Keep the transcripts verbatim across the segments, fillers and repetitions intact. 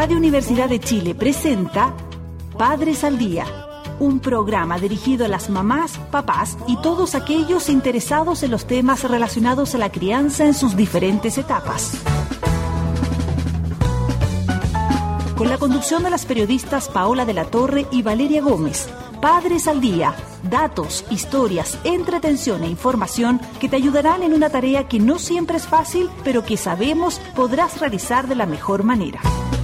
Radio Universidad de Chile presenta Padres al Día, un programa dirigido a las mamás, papás y todos aquellos interesados en los temas relacionados a la crianza en sus diferentes etapas. Con la conducción de las periodistas Paola de la Torre y Valeria Gómez. Padres al Día, datos, historias, entretención e información que te ayudarán en una tarea que no siempre es fácil, pero que sabemos podrás realizar de la mejor manera.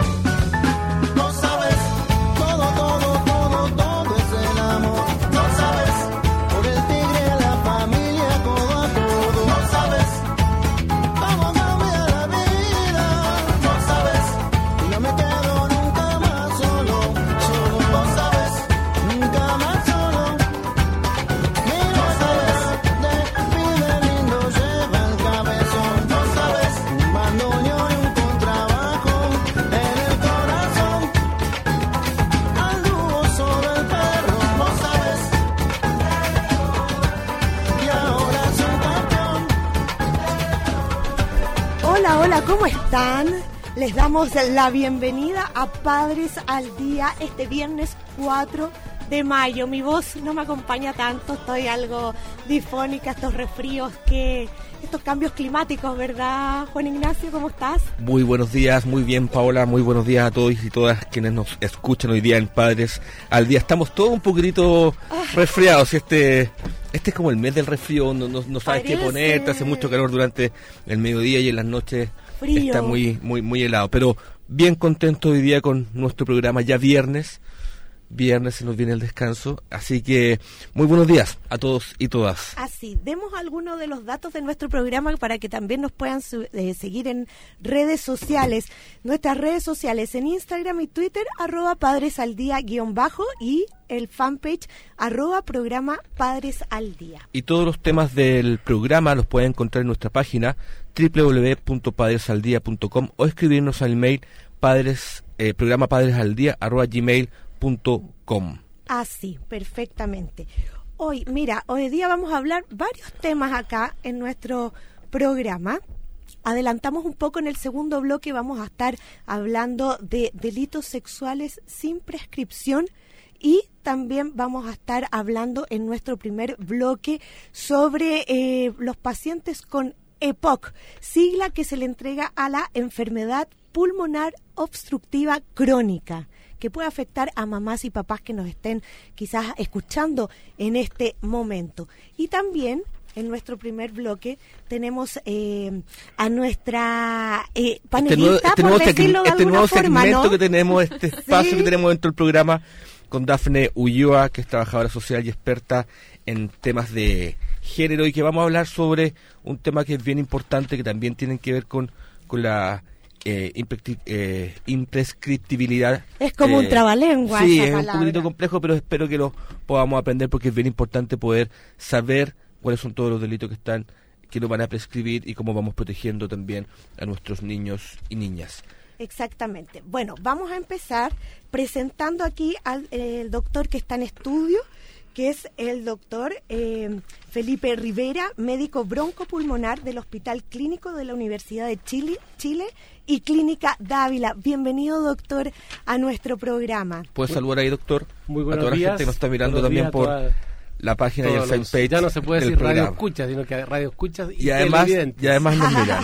¿Cómo están? Les damos la bienvenida a Padres al Día este viernes cuatro de mayo. Mi voz no me acompaña tanto, estoy algo difónica, estos resfríos, que estos cambios climáticos, ¿verdad, Juan Ignacio? ¿Cómo estás? Muy buenos días, muy bien, Paola, muy buenos días a todos y todas quienes nos escuchan hoy día en Padres al Día. Estamos todos un poquitito resfriados, este... Este es como el mes del resfrío, no, no, no sabes Parece. qué ponerte, hace mucho calor durante el mediodía y en las noches Frío. Está muy, muy, muy helado. Pero bien contento hoy día con nuestro programa, ya viernes, viernes se nos viene el descanso, así que muy buenos días a todos y todas. Así, demos algunos de los datos de nuestro programa para que también nos puedan su- eh, seguir en redes sociales. Nuestras redes sociales en Instagram y Twitter, arroba Padres al Día guión bajo, y el fanpage arroba programa Padres al Día. Y todos los temas del programa los pueden encontrar en nuestra página doble u doble u doble u punto padres al día punto com o escribirnos al mail padres eh, programa padres al día arroba gmail punto com. Así, perfectamente. Hoy, mira, hoy día vamos a hablar varios temas acá en nuestro programa. Adelantamos un poco en el segundo bloque, vamos a estar hablando de delitos sexuales sin prescripción. Y también vamos a estar hablando en nuestro primer bloque sobre eh, los pacientes con E P O C, sigla que se le entrega a la enfermedad pulmonar obstructiva crónica, que puede afectar a mamás y papás que nos estén quizás escuchando en este momento. Y también en nuestro primer bloque tenemos eh, a nuestra eh, panelista, este nuevo, este por nuevo decirlo seg- de este alguna nuevo forma, segmento ¿no? que tenemos, este espacio Sí. que tenemos dentro del programa con Dafne Ulloa, que es trabajadora social y experta en temas de género, y que vamos a hablar sobre un tema que es bien importante, que también tiene que ver con, con la eh, imprecti- eh, imprescriptibilidad. Es como eh, un trabalengua Sí, esa es palabra. un poquito complejo, pero espero que lo podamos aprender, porque es bien importante poder saber cuáles son todos los delitos que están, que nos van a prescribir, y cómo vamos protegiendo también a nuestros niños y niñas. Exactamente. Bueno, vamos a empezar presentando aquí al eh, el doctor que está en estudio, que es el doctor eh, Felipe Rivera, médico broncopulmonar del Hospital Clínico de la Universidad de Chile, Chile y Clínica Dávila. Bienvenido, doctor, a nuestro programa. ¿Puedes saludar ahí, doctor? Muy a buenos toda la días. gente que nos está mirando Buenos también días a por toda- la página y el todos los- fanpage. Ya no se puede del decir radio programa. escuchas, sino que radio escuchas y, Y además, televidentes. y además nos miran.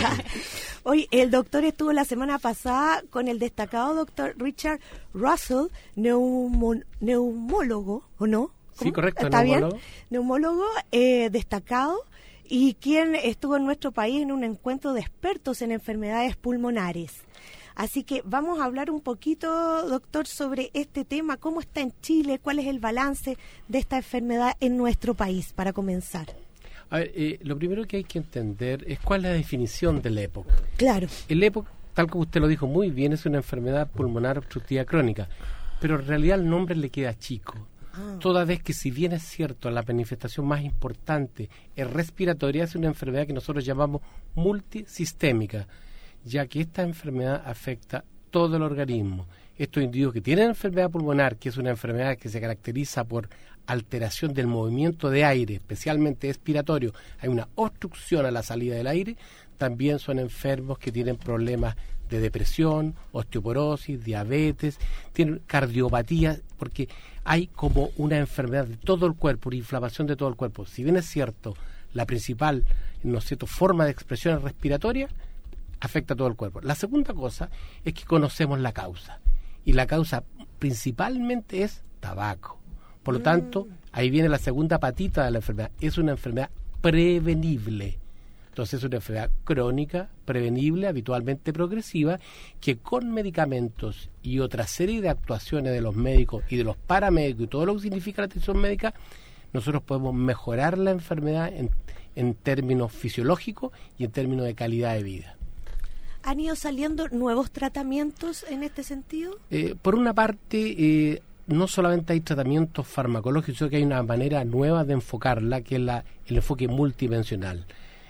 Hoy el doctor estuvo la semana pasada con el destacado doctor Richard Russell, neumo- neumólogo, ¿o no? Sí, correcto, ¿Está neumólogo. bien? Neumólogo eh, destacado, y quien estuvo en nuestro país en un encuentro de expertos en enfermedades pulmonares. Así que vamos a hablar un poquito, doctor, sobre este tema, cómo está en Chile, cuál es el balance de esta enfermedad en nuestro país, para comenzar. A ver, eh, lo primero que hay que entender es cuál es la definición del E P O C. Claro. El E P O C, tal como usted lo dijo muy bien, es una enfermedad pulmonar obstructiva crónica, pero en realidad el nombre le queda chico. Ah. Toda vez que, si bien es cierto, la manifestación más importante es respiratoria, es una enfermedad que nosotros llamamos multisistémica, ya que esta enfermedad afecta todo el organismo. Estos individuos que tienen enfermedad pulmonar, que es una enfermedad que se caracteriza por alteración del movimiento de aire, especialmente expiratorio, hay una obstrucción a la salida del aire, también son enfermos que tienen problemas de depresión, osteoporosis, diabetes, tienen cardiopatía, porque hay como una enfermedad de todo el cuerpo, una inflamación de todo el cuerpo. Si bien es cierto, la principal, ¿no es cierto?, forma de expresión es respiratoria, afecta a todo el cuerpo. La segunda cosa es que conocemos la causa, y la causa principalmente es tabaco. Por lo mm. tanto, ahí viene la segunda patita de la enfermedad, es una enfermedad prevenible. Entonces es una enfermedad crónica, prevenible, habitualmente progresiva, que con medicamentos y otra serie de actuaciones de los médicos y de los paramédicos y todo lo que significa la atención médica, nosotros podemos mejorar la enfermedad en, en términos fisiológicos y en términos de calidad de vida. ¿Han ido saliendo nuevos tratamientos en este sentido? Eh, por una parte, eh, no solamente hay tratamientos farmacológicos, sino que hay una manera nueva de enfocarla, que es la, el enfoque multidimensional.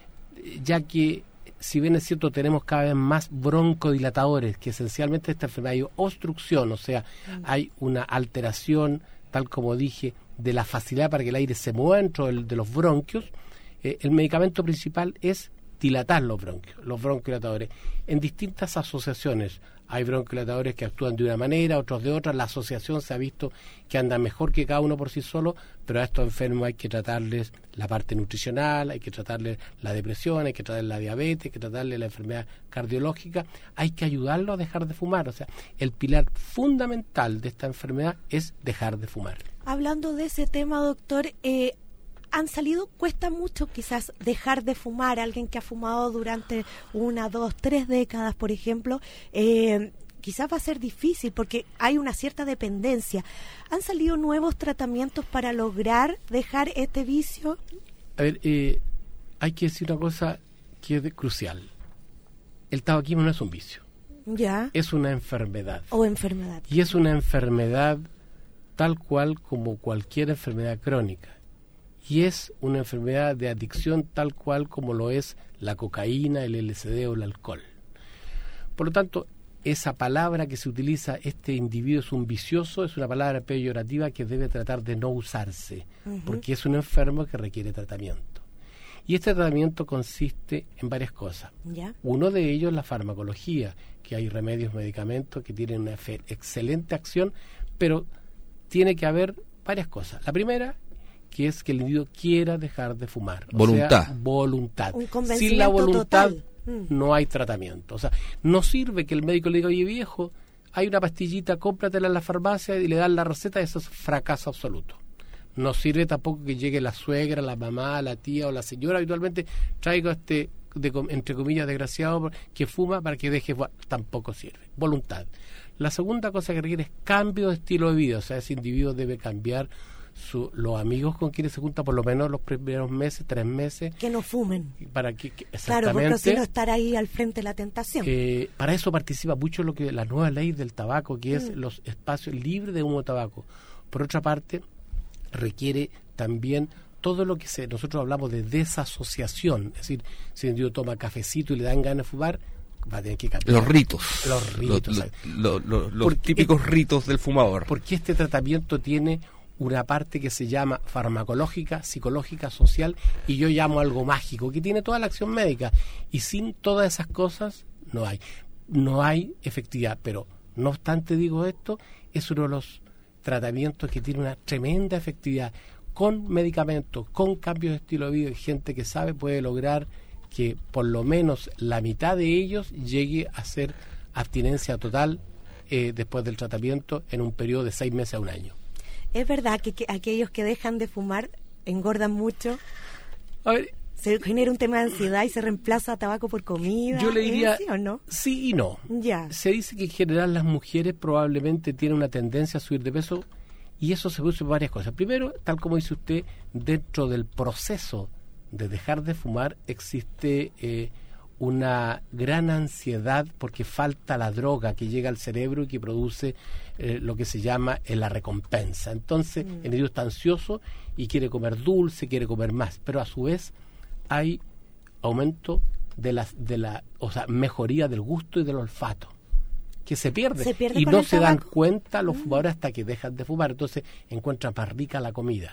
Ya que, si bien es cierto, tenemos cada vez más broncodilatadores, que esencialmente esta enfermedad hay obstrucción, o sea, mm. hay una alteración, tal como dije, de la facilidad para que el aire se mueva dentro del, de los bronquios, eh, el medicamento principal es dilatar los bronquios, los broncodilatadores, en distintas asociaciones. Hay broncodilatadores que actúan de una manera, otros de otra. La asociación se ha visto que anda mejor que cada uno por sí solo, pero a estos enfermos hay que tratarles la parte nutricional, hay que tratarles la depresión, hay que tratarles la diabetes, hay que tratarles la enfermedad cardiológica, hay que ayudarlo a dejar de fumar. O sea, el pilar fundamental de esta enfermedad es dejar de fumar. Hablando de ese tema, doctor, eh, han salido, cuesta mucho quizás dejar de fumar, alguien que ha fumado durante una, dos, tres décadas, por ejemplo, eh, quizás va a ser difícil porque hay una cierta dependencia. ¿Han salido nuevos tratamientos para lograr dejar este vicio? A ver, eh, hay que decir una cosa que es crucial. El tabaquismo no es un vicio. Ya. Es una enfermedad. O enfermedad. Y es una enfermedad tal cual como cualquier enfermedad crónica. Y es una enfermedad de adicción tal cual como lo es la cocaína, el L S D o el alcohol. Por lo tanto, esa palabra que se utiliza, este individuo es un vicioso, es una palabra peyorativa que debe tratar de no usarse, uh-huh. porque es un enfermo que requiere tratamiento. Y este tratamiento consiste en varias cosas. ¿Ya? Uno de ellos es la farmacología, que hay remedios, medicamentos que tienen una fe- excelente acción, pero tiene que haber varias cosas. La primera, que es que el individuo quiera dejar de fumar. Voluntad. O sea, voluntad. Un convencimiento Sin la voluntad total. no hay tratamiento. O sea, no sirve que el médico le diga, oye viejo, hay una pastillita, cómpratela en la farmacia y le dan la receta, eso es fracaso absoluto. No sirve tampoco que llegue la suegra, la mamá, la tía o la señora, habitualmente traigo a este, de, entre comillas, desgraciado que fuma para que deje, bueno, tampoco sirve. Voluntad. La segunda cosa que requiere es cambio de estilo de vida, o sea, ese individuo debe cambiar Su, los amigos con quienes se junta por lo menos los primeros meses, tres meses. Que no fumen. Para que, que claro, porque si no estar ahí al frente de la tentación. Eh, para eso participa mucho lo que la nueva ley del tabaco, que es mm. los espacios libres de humo de tabaco. Por otra parte, requiere también todo lo que se, nosotros hablamos de desasociación. Es decir, si un individuo toma cafecito y le dan ganas de fumar, va a tener que cambiar. Los ritos. Los ritos. Lo, lo, lo, los porque, típicos ritos del fumador. Porque este tratamiento tiene una parte que se llama farmacológica, psicológica, social, y yo llamo algo mágico, que tiene toda la acción médica, y sin todas esas cosas no hay no hay efectividad. Pero no obstante digo esto, es uno de los tratamientos que tiene una tremenda efectividad, con medicamentos, con cambios de estilo de vida, y gente que sabe puede lograr que por lo menos la mitad de ellos llegue a ser abstinencia total eh, después del tratamiento en un periodo de seis meses a un año. ¿Es verdad que, que aquellos que dejan de fumar engordan mucho? A ver, ¿se genera un tema de ansiedad y se reemplaza tabaco por comida? Yo le diría ¿sí o no? Sí y no. Ya. Se dice que en general las mujeres probablemente tienen una tendencia a subir de peso, y eso se produce por varias cosas. Primero, tal como dice usted, dentro del proceso de dejar de fumar existe eh, una gran ansiedad porque falta la droga que llega al cerebro y que produce eh, lo que se llama eh, la recompensa. Entonces, mm. el individuo está ansioso y quiere comer dulce, quiere comer más, pero a su vez hay aumento de la, de la o sea, mejoría del gusto y del olfato, que se pierde, ¿Se pierde y no se dan tabaco? cuenta los mm. fumadores hasta que dejan de fumar. Entonces encuentran más rica la comida,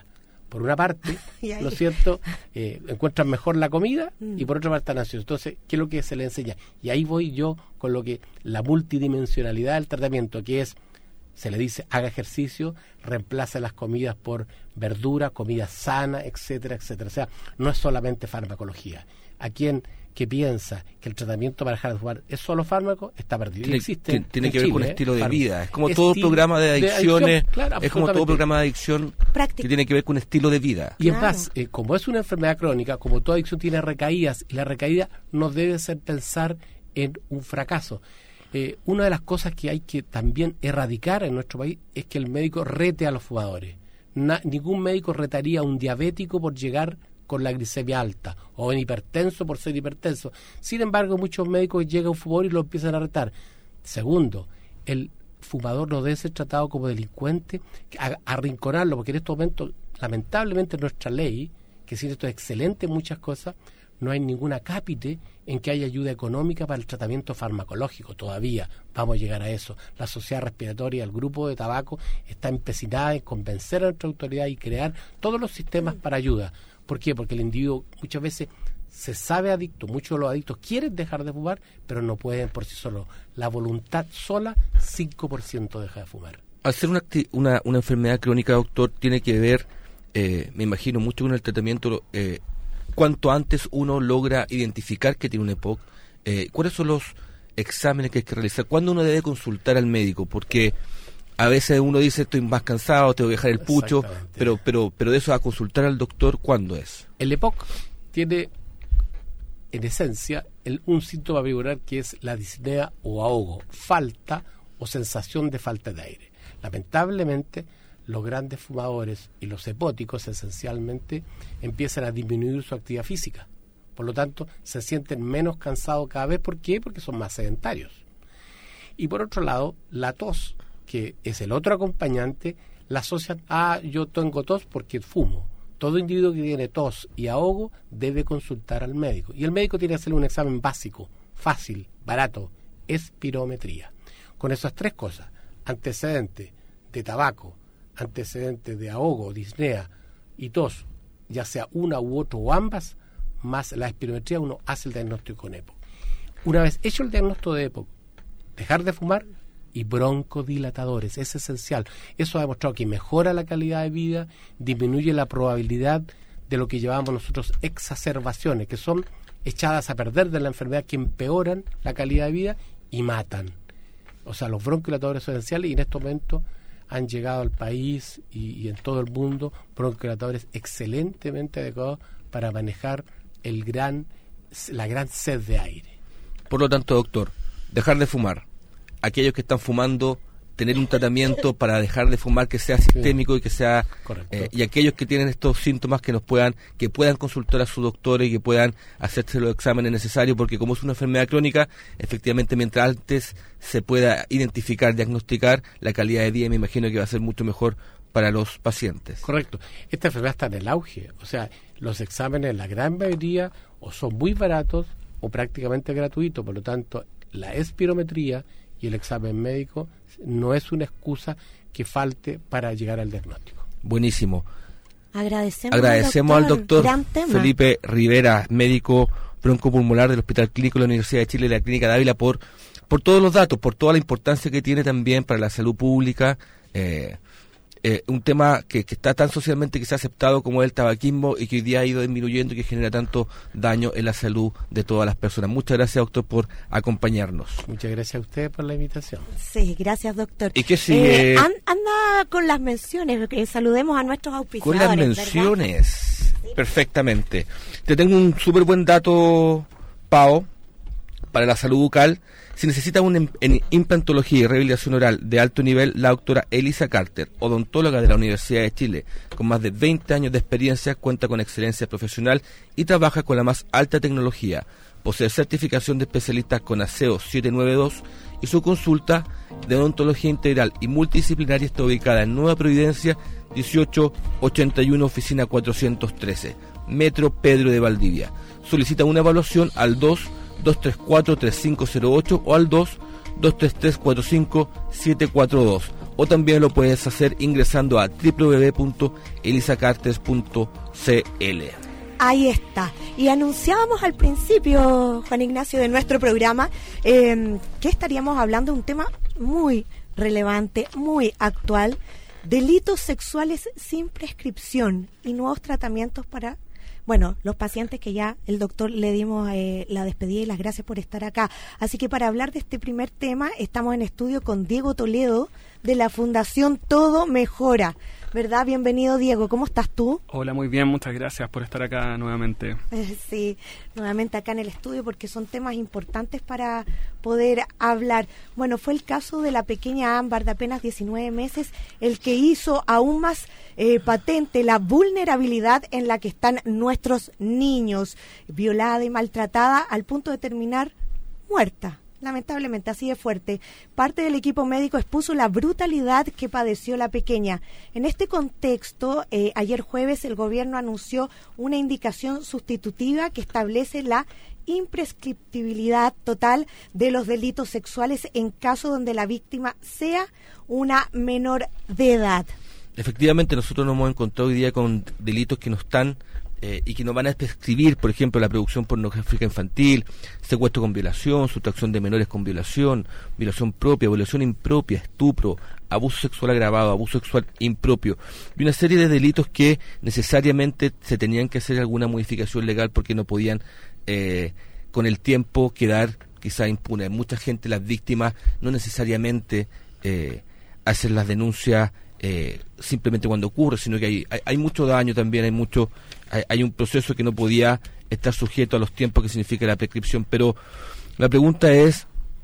Por una parte, ¿no es cierto?, eh, encuentran mejor la comida y por otra parte están ansiosos. Entonces, ¿qué es lo que se le enseña? Y ahí voy yo con lo que la multidimensionalidad del tratamiento, que es, se le dice, haga ejercicio, reemplaza las comidas por verdura, comida sana, etcétera, etcétera. O sea, no es solamente farmacología. A quien que piensa que el tratamiento para dejar de fumar es solo fármaco, está perdido. Tiene, existe tiene que Chile, ver con estilo de fármaco. vida. Es como Estilo todo programa de adicciones, de adicción, claro, es como todo programa de adicción Práctica. que tiene que ver con estilo de vida. Y Claro. es más, eh, como es una enfermedad crónica, como toda adicción tiene recaídas, y la recaída no debe ser pensar en un fracaso. Eh, una de las cosas que hay que también erradicar en nuestro país es que el médico rete a los fumadores. Na, ningún médico retaría a un diabético por llegar con la glicemia alta, o un hipertenso por ser hipertenso. Sin embargo, muchos médicos llegan a un fumador y lo empiezan a retar. Segundo, el fumador no debe ser tratado como delincuente, a, arrinconarlo, porque en estos momentos, lamentablemente, nuestra ley, que si esto es excelente en muchas cosas, no hay ningún acápite en que haya ayuda económica para el tratamiento farmacológico. Todavía vamos a llegar a eso. La sociedad respiratoria, el grupo de tabaco, está empecinada en convencer a nuestra autoridad y crear todos los sistemas para ayuda. ¿Por qué? Porque el individuo muchas veces se sabe adicto, muchos de los adictos quieren dejar de fumar, pero no pueden por sí solos. La voluntad sola, cinco por ciento deja de fumar. Al ser una, una, una enfermedad crónica, doctor, tiene que ver, eh, me imagino, mucho con el tratamiento. Eh, cuanto antes uno logra identificar que tiene un E P O C, eh, ¿cuáles son los exámenes que hay que realizar? ¿Cuándo uno debe consultar al médico? Porque a veces uno dice, estoy más cansado, tengo que dejar el pucho, pero pero pero de eso a consultar al doctor, ¿cuándo es? El E P O C tiene, en esencia, el, un síntoma bipolar que es la disnea o ahogo, falta o sensación de falta de aire. Lamentablemente, los grandes fumadores y los hepóticos esencialmente empiezan a disminuir su actividad física. Por lo tanto, se sienten menos cansados cada vez. ¿Por qué? Porque son más sedentarios. Y por otro lado, la tos, que es el otro acompañante, la asocian a ah, yo tengo tos porque fumo. Todo individuo que tiene tos y ahogo debe consultar al médico. Y el médico tiene que hacerle un examen básico, fácil, barato, espirometría. Con esas tres cosas, antecedente de tabaco, antecedentes de ahogo, disnea y tos, ya sea una u otra o ambas, más la espirometría, uno hace el diagnóstico con E P O C. Una vez hecho el diagnóstico de E P O C, dejar de fumar y broncodilatadores, es esencial. Eso ha demostrado que mejora la calidad de vida, disminuye la probabilidad de lo que llamamos nosotros exacerbaciones, que son echadas a perder de la enfermedad, que empeoran la calidad de vida y matan. O sea, los broncodilatadores son esenciales y en estos momentos han llegado al país y, y en todo el mundo broncodilatadores excelentemente adecuados para manejar el gran, la gran sed de aire. Por lo tanto, doctor, dejar de fumar. Aquellos que están fumando, tener un tratamiento para dejar de fumar que sea sistémico, sí, y que sea eh, y aquellos que tienen estos síntomas que nos puedan que puedan consultar a su doctor y que puedan hacerse los exámenes necesarios, porque como es una enfermedad crónica, efectivamente mientras antes se pueda identificar, diagnosticar, la calidad de vida me imagino que va a ser mucho mejor para los pacientes. Correcto. Esta enfermedad está en el auge, o sea, los exámenes, la gran mayoría, o son muy baratos o prácticamente gratuitos, por lo tanto, la espirometría y el examen médico no es una excusa que falte para llegar al diagnóstico. Buenísimo. Agradecemos, Agradecemos al doctor, al doctor Felipe Rivera, médico broncopulmonar del Hospital Clínico de la Universidad de Chile y de la Clínica de Ávila, por, por todos los datos, por toda la importancia que tiene también para la salud pública. Eh, eh, un tema que, que está tan socialmente que se ha aceptado como el tabaquismo y que hoy día ha ido disminuyendo y que genera tanto daño en la salud de todas las personas. Muchas gracias, doctor, por acompañarnos. Muchas gracias a ustedes por la invitación. Sí, gracias, doctor. ¿Y qué sigue? Eh, an, anda con las menciones, que saludemos a nuestros auspiciadores. Con las menciones, ¿verdad? Perfectamente. Te tengo un súper buen dato, Pao, para la salud bucal. Si necesita una en implantología y rehabilitación oral de alto nivel, la doctora Elisa Carter, odontóloga de la Universidad de Chile, con más de veinte años de experiencia, cuenta con excelencia profesional y trabaja con la más alta tecnología. Posee certificación de especialistas con ASEO setecientos noventa y dos y su consulta de odontología integral y multidisciplinaria está ubicada en Nueva Providencia, dieciocho ochenta y uno, oficina cuatrocientos trece, Metro Pedro de Valdivia. Solicita una evaluación al dos dos tres cuatro, tres cinco cero ocho o al dos dos tres tres, cuatro cinco siete cuatro dos o también lo puedes hacer ingresando a doble u doble u doble u punto elisa cartes punto c l. Ahí está. Y anunciábamos al principio, Juan Ignacio, de nuestro programa, eh, que estaríamos hablando de un tema muy relevante, muy actual: delitos sexuales sin prescripción y nuevos tratamientos para, bueno, los pacientes que ya el doctor le dimos eh, la despedida y las gracias por estar acá. Así que para hablar de este primer tema estamos en estudio con Diego Toledo de la Fundación Todo Mejora, ¿verdad? Bienvenido, Diego. ¿Cómo estás tú? Hola, muy bien, muchas gracias por estar acá nuevamente. Eh, sí, nuevamente acá en el estudio porque son temas importantes para poder hablar. Bueno, fue el caso de la pequeña Ámbar de apenas diecinueve meses el que hizo aún más eh, patente la vulnerabilidad en la que están nuestros niños, violada y maltratada al punto de terminar muerta. Lamentablemente, así de fuerte. Parte del equipo médico expuso la brutalidad que padeció la pequeña. En este contexto, eh, ayer jueves el gobierno anunció una indicación sustitutiva que establece la imprescriptibilidad total de los delitos sexuales en caso donde la víctima sea una menor de edad. Efectivamente, nosotros nos hemos encontrado hoy día con delitos que no están Eh, y que no van a prescribir, por ejemplo, la producción pornográfica infantil, secuestro con violación, sustracción de menores con violación, violación propia, violación impropia, estupro, abuso sexual agravado, abuso sexual impropio, y una serie de delitos que necesariamente se tenían que hacer alguna modificación legal porque no podían eh, con el tiempo quedar quizá impunes. Mucha gente, las víctimas, no necesariamente eh, hacen las denuncias Eh, simplemente cuando ocurre, sino que hay, hay, hay mucho daño también, hay mucho hay, hay un proceso que no podía estar sujeto a los tiempos que significa la prescripción. Pero la pregunta es,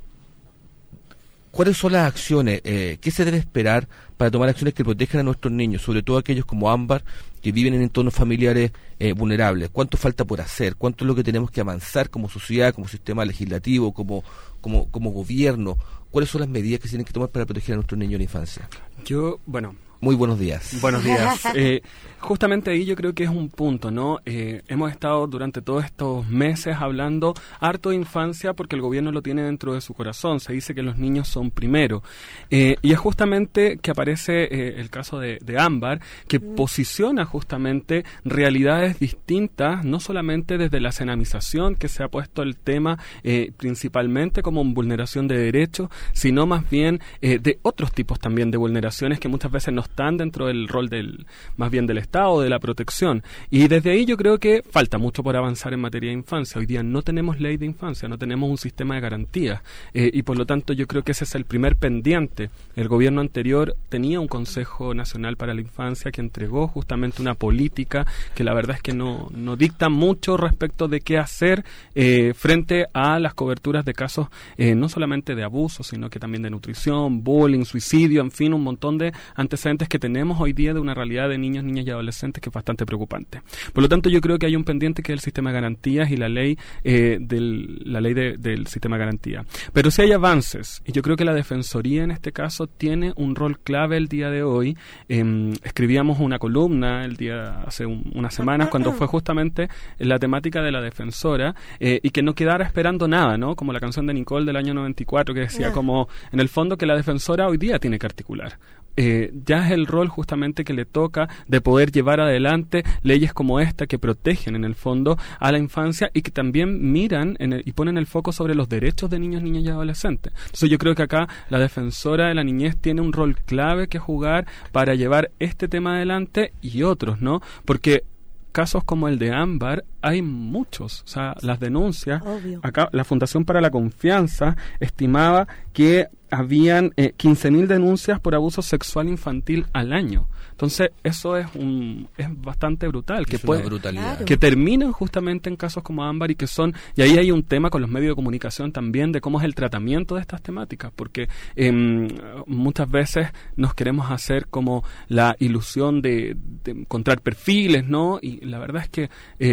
¿cuáles son las acciones? Eh, ¿Qué se debe esperar para tomar acciones que protejan a nuestros niños, sobre todo aquellos como Ámbar, que viven en entornos familiares eh, vulnerables? ¿Cuánto falta por hacer? ¿Cuánto es lo que tenemos que avanzar como sociedad, como sistema legislativo, como, como, como gobierno? ¿Cuáles son las medidas que se tienen que tomar para proteger a nuestros niños en la infancia? Yo, bueno... Muy buenos días. Buenos días. Eh, justamente ahí yo creo que es un punto, ¿no? Eh, hemos estado durante todos estos meses hablando harto de infancia porque el gobierno lo tiene dentro de su corazón. Se dice que los niños son primero. Eh, y es justamente que aparece eh, el caso de, de Ámbar, que mm. posiciona justamente realidades distintas, no solamente desde la cenamización, que se ha puesto el tema eh, principalmente como vulneración de derechos, sino más bien eh, de otros tipos también de vulneraciones que muchas veces no están dentro del rol del más bien del Estado, de la protección. Y desde ahí yo creo que falta mucho por avanzar en materia de infancia. Hoy día no tenemos ley de infancia, no tenemos un sistema de garantías eh, y por lo tanto yo creo que ese es el primer pendiente. El gobierno anterior tenía un Consejo Nacional para la Infancia que entregó justamente una política que la verdad es que no, no dicta mucho respecto de qué hacer eh, frente a las coberturas de casos eh, no solamente de abuso, sino que también de nutrición, bullying, suicidio, en fin, un montón de antecedentes que tenemos hoy día de una realidad de niños, niñas y adolescentes que es bastante preocupante. Por lo tanto, yo creo que hay un pendiente que es el sistema de garantías y la ley eh, del, la ley de, del sistema de garantía. Pero sí hay avances, y yo creo que la Defensoría en este caso tiene un rol clave el día de hoy. Eh, escribíamos una columna el día hace un, unas semanas cuando fue justamente la temática de la defensora eh, y que no quedara esperando nada, ¿no? Como la canción de Nicole del año noventa y cuatro que decía como, en el fondo, que la defensora hoy día tiene que articular. Eh, ya es el rol justamente que le toca de poder llevar adelante leyes como esta que protegen en el fondo a la infancia y que también miran en el, y ponen el foco sobre los derechos de niños, niñas y adolescentes. Entonces yo creo que acá la defensora de la niñez tiene un rol clave que jugar para llevar este tema adelante y otros, ¿no? Porque casos como el de Ámbar hay muchos, o sea, las denuncias. Obvio. Acá la Fundación para la Confianza estimaba que habían eh, quince mil denuncias por abuso sexual infantil al año. Entonces, eso es un es bastante brutal. Es que puede, brutalidad. Que terminan justamente en casos como Ámbar y que son... Y ahí hay un tema con los medios de comunicación también de cómo es el tratamiento de estas temáticas, porque eh, muchas veces nos queremos hacer como la ilusión de, de encontrar perfiles, ¿no? Y la verdad es que... Eh,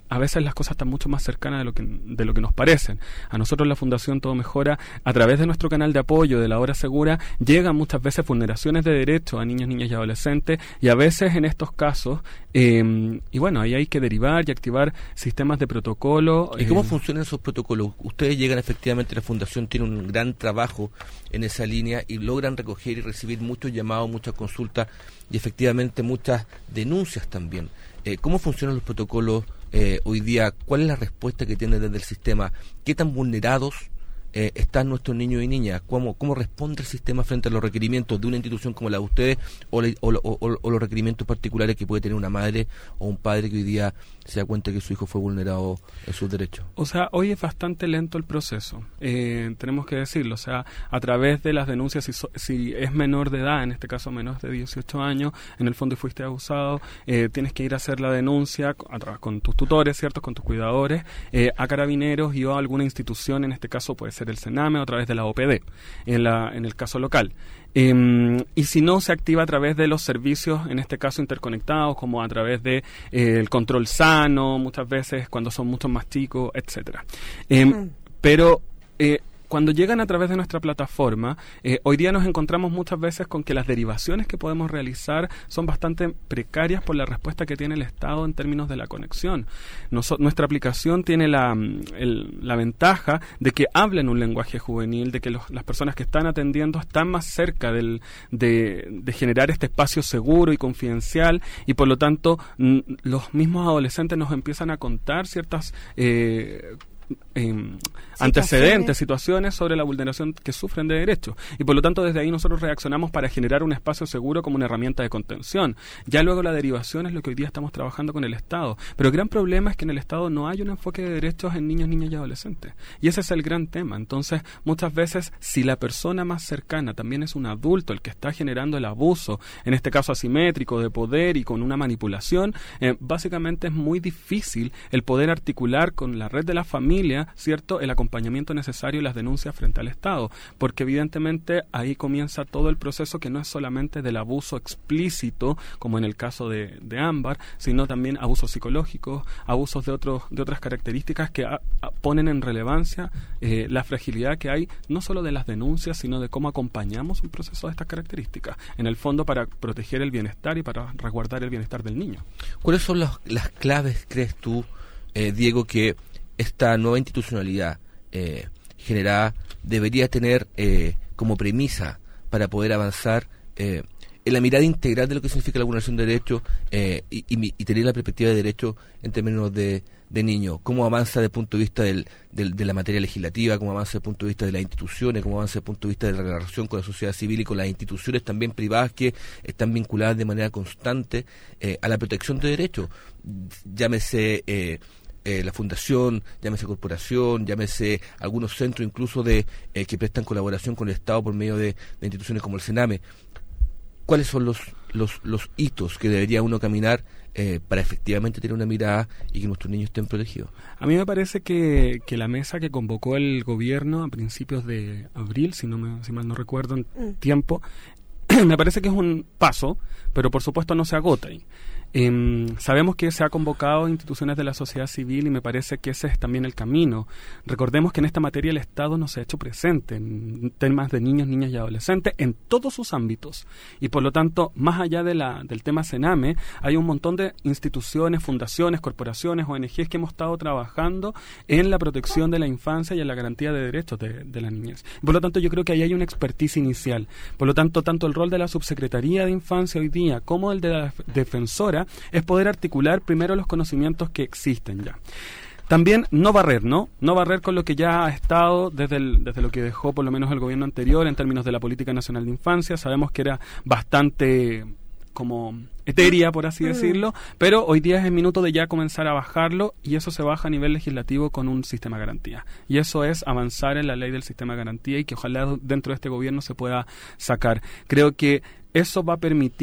a veces las cosas están mucho más cercanas de lo que de lo que nos parecen. A nosotros la Fundación Todo Mejora, a través de nuestro canal de apoyo de la Hora Segura, llegan muchas veces vulneraciones de derechos a niños, niñas y adolescentes, y a veces en estos casos, eh, y bueno, ahí hay que derivar y activar sistemas de protocolo. ¿Y cómo eh, funcionan esos protocolos? Ustedes llegan, efectivamente, la Fundación tiene un gran trabajo en esa línea y logran recoger y recibir muchos llamados, muchas consultas y efectivamente muchas denuncias también. Eh, ¿Cómo funcionan los protocolos eh, hoy día? ¿Cuál es la respuesta que tienen desde el sistema? ¿Qué tan vulnerados eh, están nuestros niños y niñas? ¿Cómo, ¿Cómo responde el sistema frente a los requerimientos de una institución como la de ustedes o, le, o, o, o los requerimientos particulares que puede tener una madre o un padre que hoy día se da cuenta que su hijo fue vulnerado en sus derechos? O sea, hoy es bastante lento el proceso, eh, tenemos que decirlo. O sea, a través de las denuncias, si, so, si es menor de edad, en este caso menor de dieciocho años, en el fondo fuiste abusado, eh, tienes que ir a hacer la denuncia a través con tus tutores, ¿cierto?, con tus cuidadores, eh, a Carabineros y o a alguna institución, en este caso puede ser el Sename o a través de la O P D, en, la, en el caso local. Eh, y si no, se activa a través de los servicios, en este caso interconectados, como a través de eh, el control sano, muchas veces cuando son mucho más chicos, etcétera. Eh, uh-huh. Pero eh, cuando llegan a través de nuestra plataforma, eh, hoy día nos encontramos muchas veces con que las derivaciones que podemos realizar son bastante precarias por la respuesta que tiene el Estado en términos de la conexión. Nos, nuestra aplicación tiene la, el, la ventaja de que habla en un lenguaje juvenil, de que los, las personas que están atendiendo están más cerca del, de, de generar este espacio seguro y confidencial, y por lo tanto n- los mismos adolescentes nos empiezan a contar ciertas eh, Eh, antecedentes, situaciones sobre la vulneración que sufren de derechos, y por lo tanto desde ahí nosotros reaccionamos para generar un espacio seguro como una herramienta de contención. Ya luego la derivación es lo que hoy día estamos trabajando con el Estado, pero el gran problema es que en el Estado no hay un enfoque de derechos en niños, niñas y adolescentes, y ese es el gran tema. Entonces muchas veces, si la persona más cercana también es un adulto el que está generando el abuso, en este caso asimétrico, de poder y con una manipulación, eh, básicamente es muy difícil el poder articular con la red de la familia, ¿cierto?, el acompañamiento necesario y las denuncias frente al Estado, porque evidentemente ahí comienza todo el proceso, que no es solamente del abuso explícito, como en el caso de, de Ámbar, sino también abusos psicológicos, abusos de otros de otras características que a, a, ponen en relevancia eh, la fragilidad que hay, no solo de las denuncias, sino de cómo acompañamos un proceso de estas características, en el fondo para proteger el bienestar y para resguardar el bienestar del niño. ¿Cuáles son los, las claves, crees tú, eh, Diego, que esta nueva institucionalidad eh, generada debería tener eh, como premisa para poder avanzar eh, en la mirada integral de lo que significa la vulneración de derechos eh, y, y, y tener la perspectiva de derecho en términos de, de niños? ¿Cómo avanza desde el punto de vista del, del, de la materia legislativa? ¿Cómo avanza desde el punto de vista de las instituciones? ¿Cómo avanza desde el punto de vista de la relación con la sociedad civil y con las instituciones también privadas que están vinculadas de manera constante eh, a la protección de derechos? Llámese Eh, Eh, la fundación, llámese corporación, llámese algunos centros incluso de eh, que prestan colaboración con el Estado por medio de, de instituciones como el Sename. ¿Cuáles son los los, los hitos que debería uno caminar eh, para efectivamente tener una mirada y que nuestros niños estén protegidos? A mí me parece que, que la mesa que convocó el gobierno a principios de abril, si no me, si mal no recuerdo en mm. tiempo, me parece que es un paso, pero por supuesto no se agota ahí. Eh, sabemos que se ha convocado instituciones de la sociedad civil y me parece que ese es también el camino. Recordemos que en esta materia el Estado no se ha hecho presente en temas de niños, niñas y adolescentes en todos sus ámbitos, y por lo tanto, más allá de la, del tema Sename, hay un montón de instituciones, fundaciones, corporaciones, O N Ges que hemos estado trabajando en la protección de la infancia y en la garantía de derechos de, de la niñez. Por lo tanto, yo creo que ahí hay una expertise inicial. Por lo tanto, tanto el rol de la Subsecretaría de Infancia hoy día como el de la Defensora es poder articular primero los conocimientos que existen ya. También no barrer, ¿no? No barrer con lo que ya ha estado desde, el, desde lo que dejó por lo menos el gobierno anterior en términos de la Política Nacional de Infancia. Sabemos que era bastante como etérea, por así decirlo, pero hoy día es el minuto de ya comenzar a bajarlo, y eso se baja a nivel legislativo con un sistema de garantía. Y eso es avanzar en la ley del sistema de garantía, y que ojalá dentro de este gobierno se pueda sacar. Creo que eso va a permitir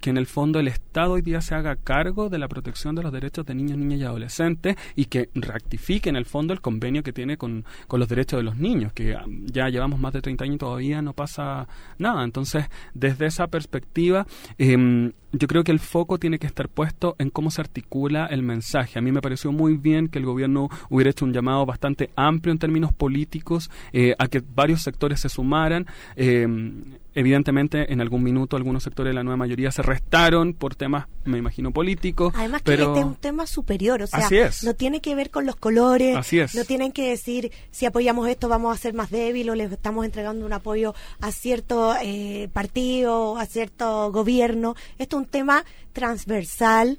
que en el fondo el Estado hoy día se haga cargo de la protección de los derechos de niños, niñas y adolescentes y que rectifique en el fondo el convenio que tiene con, con los derechos de los niños, que ya llevamos más de treinta años y todavía no pasa nada. Entonces, desde esa perspectiva, eh, yo creo que el foco tiene que estar puesto en cómo se articula el mensaje. A mí me pareció muy bien que el gobierno hubiera hecho un llamado bastante amplio en términos políticos, eh, a que varios sectores se sumaran. Eh, evidentemente, en algún minuto algunos sectores de la nueva mayoría se restaron por temas, me imagino, políticos. Además pero... que este es un tema superior, o sea, Así es. no tiene que ver con los colores, Así es. no tienen que decir si apoyamos esto vamos a ser más débil o les estamos entregando un apoyo a cierto eh, partido, a cierto gobierno. Esto es un tema transversal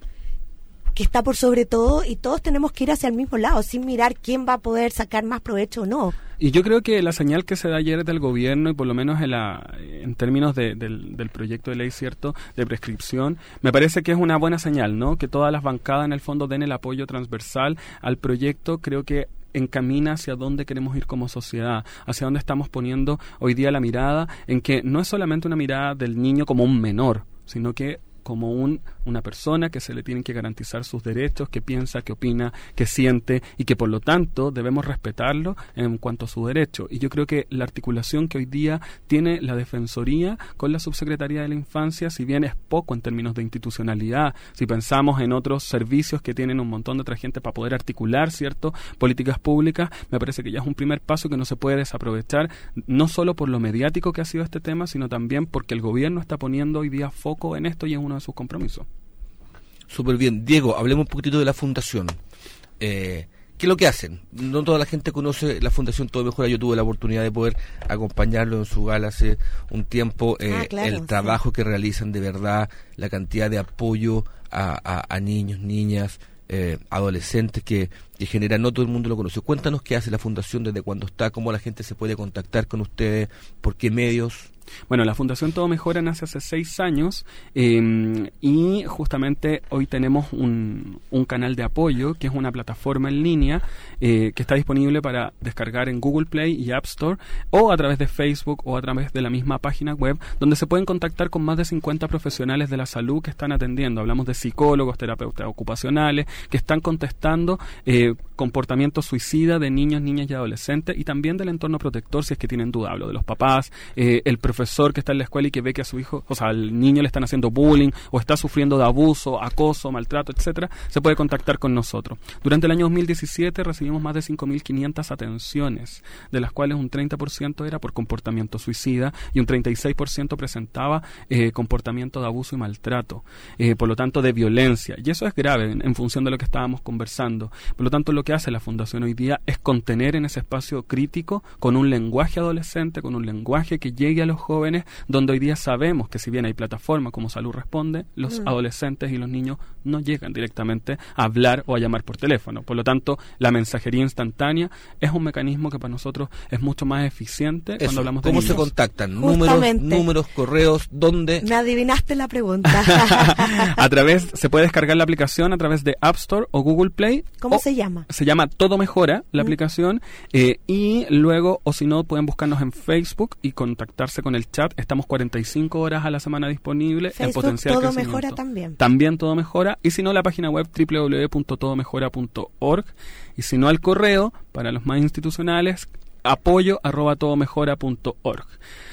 que está por sobre todo y todos tenemos que ir hacia el mismo lado sin mirar quién va a poder sacar más provecho o no. Y yo creo que la señal que se da ayer del gobierno, y por lo menos en, la, en términos de, del, del proyecto de ley, cierto, de prescripción, me parece que es una buena señal, ¿no? Que todas las bancadas en el fondo den el apoyo transversal al proyecto. Creo que encamina hacia dónde queremos ir como sociedad, hacia dónde estamos poniendo hoy día la mirada, en que no es solamente una mirada del niño como un menor, sino que como un, una persona que se le tienen que garantizar sus derechos, que piensa, que opina, que siente y que por lo tanto debemos respetarlo en cuanto a su derecho. Y yo creo que la articulación que hoy día tiene la Defensoría con la Subsecretaría de la Infancia, si bien es poco en términos de institucionalidad, si pensamos en otros servicios que tienen un montón de otra gente para poder articular, ¿cierto?, políticas públicas, me parece que ya es un primer paso que no se puede desaprovechar, no solo por lo mediático que ha sido este tema, sino también porque el gobierno está poniendo hoy día foco en esto y es uno de sus compromisos. Súper bien. Diego, hablemos un poquitito de la fundación. Eh, ¿Qué es lo que hacen? No toda la gente conoce la Fundación Todo Mejora. Yo tuve la oportunidad de poder acompañarlo en su gala hace un tiempo. Eh, ah, claro, el trabajo sí. que realizan de verdad, la cantidad de apoyo a, a, a niños, niñas, eh, adolescentes que, que generan, no todo el mundo lo conoce. Cuéntanos qué hace la Fundación, desde cuándo está, cómo la gente se puede contactar con ustedes, por qué medios. Bueno, la Fundación Todo Mejora nace hace seis años eh, y justamente hoy tenemos un, un canal de apoyo que es una plataforma en línea eh, que está disponible para descargar en Google Play y App Store o a través de Facebook o a través de la misma página web, donde se pueden contactar con más de cincuenta profesionales de la salud que están atendiendo. Hablamos de psicólogos, terapeutas ocupacionales que están contestando eh, comportamiento suicida de niños, niñas y adolescentes y también del entorno protector si es que tienen duda. Hablo de los papás, eh, el profesor que está en la escuela y que ve que a su hijo, o sea, al niño le están haciendo bullying o está sufriendo de abuso, acoso, maltrato, etcétera, se puede contactar con nosotros. Durante el año dos mil diecisiete recibimos más de cinco mil quinientas atenciones, de las cuales un treinta por ciento era por comportamiento suicida y un treinta y seis por ciento presentaba eh, comportamiento de abuso y maltrato, eh, por lo tanto de violencia. Y eso es grave en, en función de lo que estábamos conversando. Por lo tanto, lo que hace la Fundación hoy día es contener en ese espacio crítico con un lenguaje adolescente, con un lenguaje que llegue a los jóvenes, donde hoy día sabemos que si bien hay plataformas como Salud Responde, los mm. adolescentes y los niños no llegan directamente a hablar o a llamar por teléfono. Por lo tanto, la mensajería instantánea es un mecanismo que para nosotros es mucho más eficiente. Eso, cuando hablamos de ¿cómo niños. se contactan? Números, números, correos, ¿dónde? Me adivinaste la pregunta. A través, se puede descargar la aplicación a través de App Store o Google Play. ¿Cómo se llama? Se llama Todo Mejora, la mm. aplicación, eh, y luego, o si no, pueden buscarnos en Facebook y contactarse con el chat. Estamos cuarenta y cinco horas a la semana disponible. Facebook, en potencial Todo crecimiento. Mejora también. También Todo Mejora. Y si no, la página web doble u doble u doble u punto todo mejora punto org. Y si no, al correo, para los más institucionales, apoyo arroba todo mejora punto org.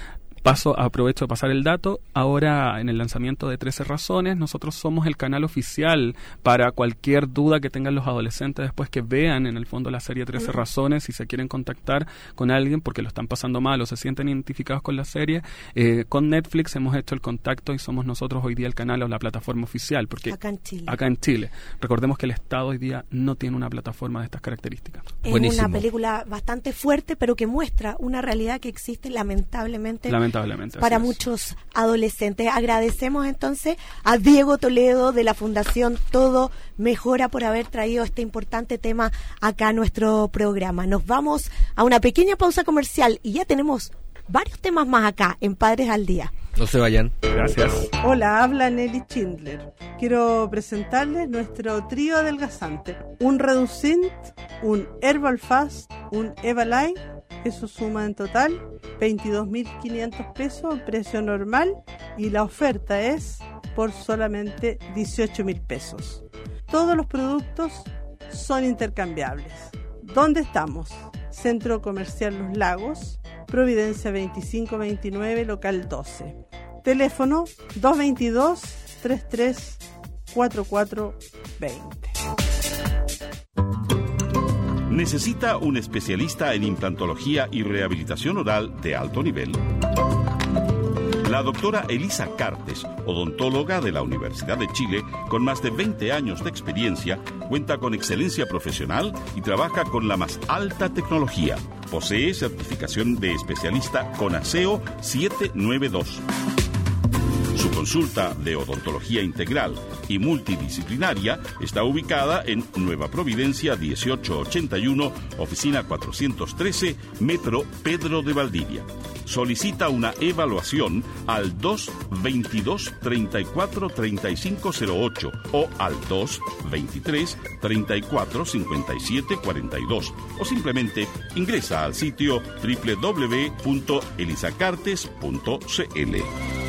Paso, aprovecho de pasar el dato. Ahora, en el lanzamiento de trece razones, nosotros somos el canal oficial para cualquier duda que tengan los adolescentes después que vean en el fondo la serie trece razones, si se quieren contactar con alguien porque lo están pasando mal o se sienten identificados con la serie. Eh, con Netflix hemos hecho el contacto y somos nosotros hoy día el canal o la plataforma oficial. Porque acá en Chile. Acá en Chile. Recordemos que el Estado hoy día no tiene una plataforma de estas características. Es Buenísimo. Una película bastante fuerte, pero que muestra una realidad que existe lamentablemente. Lamentablemente. Para muchos adolescentes. Agradecemos entonces a Diego Toledo de la Fundación Todo Mejora por haber traído este importante tema acá a nuestro programa. Nos vamos a una pequeña pausa comercial y ya tenemos varios temas más acá en Padres al Día. No se vayan. Gracias. Hola, habla Nelly Schindler. Quiero presentarles nuestro trío adelgazante. Un Reducint, un Herbal Fast, un Evaline. Eso suma en total veintidós mil quinientos pesos, precio normal. Y la oferta es por solamente dieciocho mil pesos. Todos los productos son intercambiables. ¿Dónde estamos? Centro Comercial Los Lagos, Providencia veinticinco veintinueve, local doce. Teléfono dos dos dos, tres tres cuatro cuatro dos cero. ¿Necesita un especialista en implantología y rehabilitación oral de alto nivel? La doctora Elisa Cartes, odontóloga de la Universidad de Chile, con más de veinte años de experiencia, cuenta con excelencia profesional y trabaja con la más alta tecnología. Posee certificación de especialista con ASEO setecientos noventa y dos. Su consulta de odontología integral y multidisciplinaria está ubicada en Nueva Providencia dieciocho ochenta y uno, oficina cuatrocientos trece, Metro Pedro de Valdivia. Solicita una evaluación al dos veintidós, treinta y cuatro, treinta y cinco cero ocho o al dos veintitrés, treinta y cuatro, cincuenta y siete cuarenta y dos o simplemente ingresa al sitio doble u doble u doble u punto elisacartes punto c l.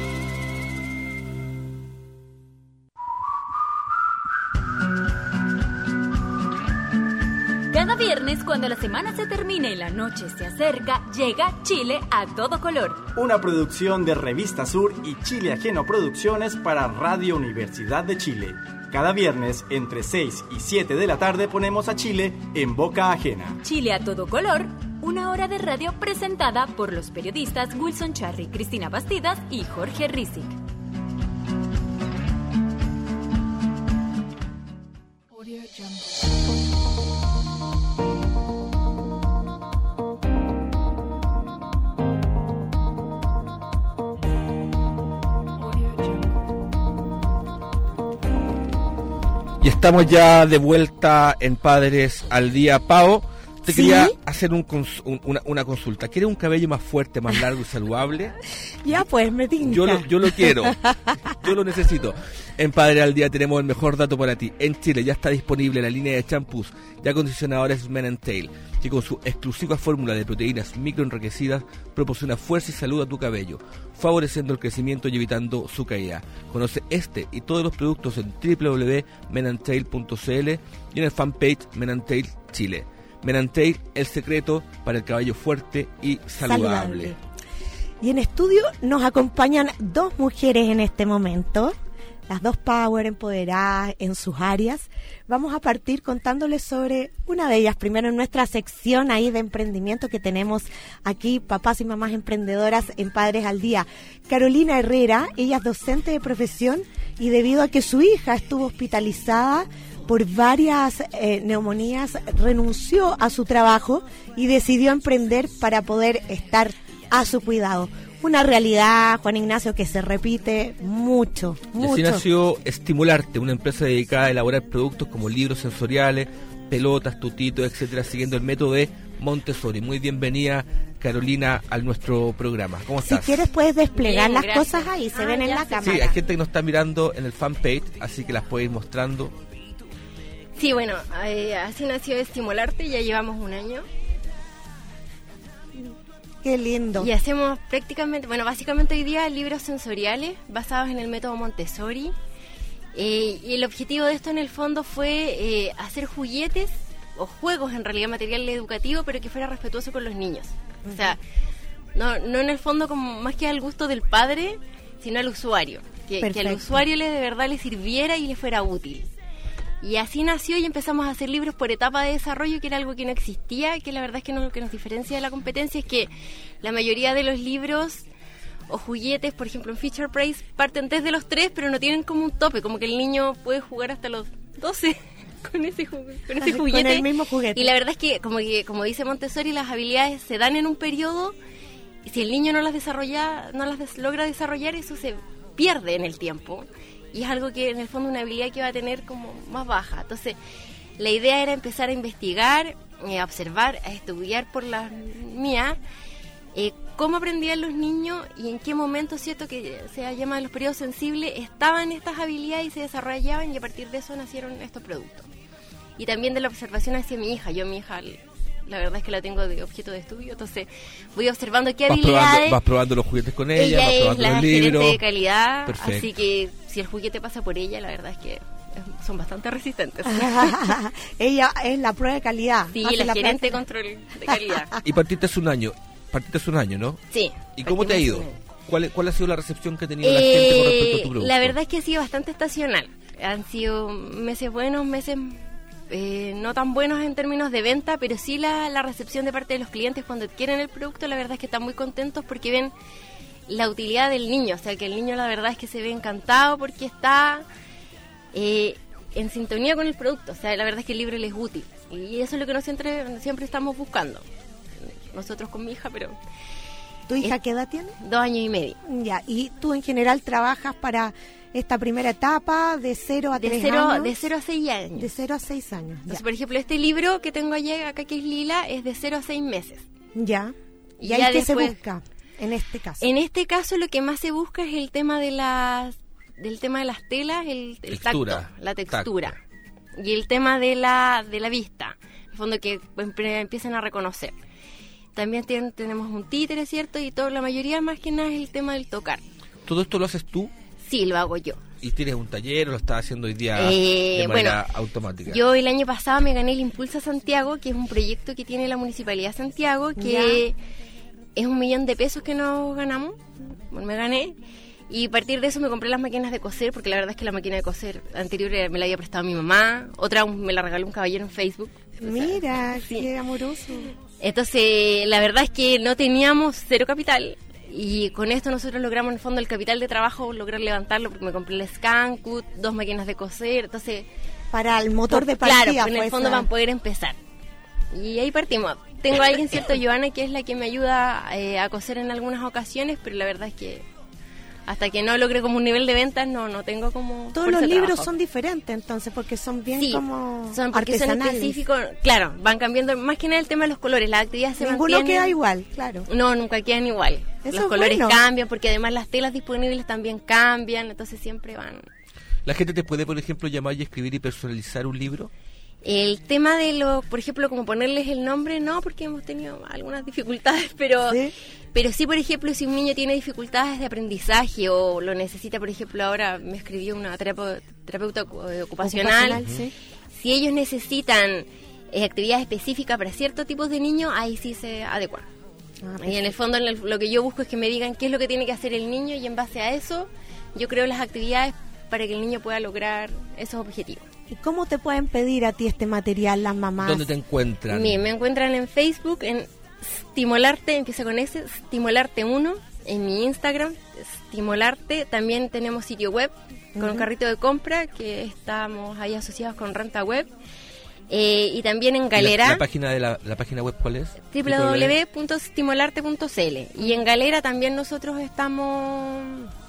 Cada viernes, cuando la semana se termina y la noche se acerca, llega Chile a todo color. Una producción de Revista Sur y Chile Ajeno Producciones para Radio Universidad de Chile. Cada viernes, entre seis y siete de la tarde, ponemos a Chile en boca ajena. Chile a todo color, una hora de radio presentada por los periodistas Wilson Charry, Cristina Bastidas y Jorge Rizik. Y estamos ya de vuelta en Padres al Día. Pao, te ¿Sí? quería hacer un cons- un, una, una consulta. ¿Quieres un cabello más fuerte, más largo y saludable? Ya pues, me tinca. Yo lo, yo lo quiero, yo lo necesito. En Padre al Día tenemos el mejor dato para ti. En Chile ya está disponible la línea de champús y acondicionadores Men and Tail, que con su exclusiva fórmula de proteínas microenriquecidas proporciona fuerza y salud a tu cabello, favoreciendo el crecimiento y evitando su caída. Conoce este y todos los productos en doble u doble u doble u punto men and tail punto c l y en el fanpage Men and Tail Chile. Men and Tail, el secreto para el cabello fuerte y saludable. Saludable. Y en estudio nos acompañan dos mujeres en este momento, las dos power, empoderadas en sus áreas. Vamos a partir contándoles sobre una de ellas, primero en nuestra sección ahí de emprendimiento que tenemos aquí, papás y mamás emprendedoras en Padres al Día. Carolina Herrera, ella es docente de profesión y debido a que su hija estuvo hospitalizada por varias eh, neumonías, renunció a su trabajo y decidió emprender para poder estar a su cuidado. Una realidad, Juan Ignacio, que se repite mucho, mucho. Y así nació Estimularte, una empresa dedicada a elaborar productos como libros sensoriales, pelotas, tutitos, etcétera, siguiendo el método de Montessori. Muy bienvenida, Carolina, a nuestro programa. ¿Cómo estás? Si quieres puedes desplegar Bien, las gracias. cosas ahí, se Ah, ven en ya la sé. cámara. Sí, hay gente que nos está mirando en el fanpage, así que las puedes ir mostrando. Sí, bueno, eh, así nació Estimularte, ya llevamos un año. Qué lindo. Y hacemos prácticamente, bueno, básicamente hoy día libros sensoriales basados en el método Montessori. Eh, y el objetivo de esto en el fondo fue eh, hacer juguetes o juegos, en realidad material educativo, pero que fuera respetuoso con los niños. Uh-huh. O sea, no, no en el fondo como más que al gusto del padre, sino al usuario. Que, que al usuario le de verdad le sirviera y le fuera útil. Y así nació y empezamos a hacer libros por etapa de desarrollo, que era algo que no existía, que la verdad es que no, lo que nos diferencia de la competencia es que la mayoría de los libros o juguetes, por ejemplo en Feature Price, parten desde los tres, pero no tienen como un tope, como que el niño puede jugar hasta los doce con ese, ju- con ese juguete. Con el mismo juguete. Y la verdad es que, como que como dice Montessori, las habilidades se dan en un periodo, y si el niño no las desarrolla, no las des- logra desarrollar, eso se pierde en el tiempo. Y es algo que en el fondo una habilidad que va a tener como más baja. Entonces, la idea era empezar a investigar, eh, a observar, a estudiar por las mías, eh, cómo aprendían los niños y en qué momento, cierto, que se llama los periodos sensibles, estaban estas habilidades y se desarrollaban, y a partir de eso nacieron estos productos. Y también de la observación hacia mi hija. Yo a mi hija la verdad es que la tengo de objeto de estudio, entonces voy observando qué vas habilidades. Probando, vas probando los juguetes con ella, ella vas es probando la los gerente libros. de calidad, Perfecto. Así que si el juguete pasa por ella, la verdad es que son bastante resistentes. Ella es la prueba de calidad. Sí, hace la, la gerente de prueba. control de calidad. Y partiste hace un año, partiste hace un año, ¿no? Sí. ¿Y cómo te ha partimos ido? hace un año. ¿Cuál, ¿Cuál ha sido la recepción que ha tenido Eh, la gente con respecto a tu producto? La verdad es que ha sido bastante estacional. Han sido meses buenos, meses eh, no tan buenos en términos de venta, pero sí la, la recepción de parte de los clientes cuando adquieren el producto, la verdad es que están muy contentos porque ven la utilidad del niño. O sea, que el niño la verdad es que se ve encantado porque está eh, en sintonía con el producto. O sea, la verdad es que el libro les es útil. Y eso es lo que nosotros siempre, siempre estamos buscando. Nosotros con mi hija, pero... ¿Tu hija qué edad tiene? Dos años y medio. Ya, y tú en general trabajas para esta primera etapa de cero a De tres cero, años. de cero a seis años. De cero a seis años. Entonces, Ya. por ejemplo, este libro que tengo allá, acá que es lila, es de cero a seis meses. Ya. ¿Y Y ahí ya qué se después- busca en este caso? En este caso, lo que más se busca es el tema de las, del tema de las telas, el, el Textura. tacto, la textura. Y el tema de la, de la vista, en el fondo que empe- empiecen a reconocer. También ten- tenemos un títere, ¿cierto? Y todo, la mayoría más que nada es el tema del tocar. ¿Todo esto lo haces tú? Sí, lo hago yo. ¿Y tienes un taller o lo estás haciendo hoy día Eh, de manera bueno, automática? Yo el año pasado me gané el Impulsa Santiago, que es un proyecto que tiene la Municipalidad de Santiago, que es un millón de pesos que nos ganamos. Bueno, me gané. Y a partir de eso me compré las máquinas de coser, porque la verdad es que la máquina de coser anterior eh, me la había prestado mi mamá. Otra me la regaló un caballero en Facebook. Mira, qué amoroso. Entonces, la verdad es que no teníamos cero capital. Y con esto nosotros logramos en el fondo el capital de trabajo, lograr levantarlo, porque me compré el ScanCut, dos máquinas de coser, entonces... Para el motor de partida. Claro, en fue el fondo esa- van a poder empezar. Y ahí partimos. Tengo a alguien, cierto, Joana, que es la que me ayuda eh, a coser en algunas ocasiones, pero la verdad es que hasta que no logre como un nivel de ventas, no no tengo como... Todos fuerza los de libros trabajo. son diferentes entonces, porque son bien Sí, como son porque son artesanales. específicos, claro, van cambiando, más que nada el tema de los colores, las actividades se Ninguno mantienen. queda igual, claro. No, nunca quedan igual. Eso los es colores bueno. cambian, porque además las telas disponibles también cambian, entonces siempre van... ¿La gente te puede, por ejemplo, llamar y escribir y personalizar un libro? El tema de lo, por ejemplo, como ponerles el nombre, no, porque hemos tenido algunas dificultades, pero ¿Sí? pero sí, por ejemplo, si un niño tiene dificultades de aprendizaje o lo necesita, por ejemplo, ahora me escribió una terape- terapeuta ocu- ocupacional, Ocupacional, sí. si ellos necesitan eh, actividades específicas para ciertos tipos de niños, ahí sí se adecuan. Ah, Y en el fondo en el- lo que yo busco es que me digan qué es lo que tiene que hacer el niño y en base a eso yo creo las actividades para que el niño pueda lograr esos objetivos. ¿Y cómo te pueden pedir a ti este material las mamás? ¿Dónde te encuentran? Bien, me encuentran en Facebook, en Stimolarte, empieza con S, Stimolarte uno, en mi Instagram, Stimolarte. También tenemos sitio web con un Ujú. carrito de compra que estamos ahí asociados con Renta Web. Eh, y también en ¿Y la- Galera, La, página de la, la página web cuál es? doble u doble u doble u punto stimolarte punto c l. Y en Galera también nosotros estamos...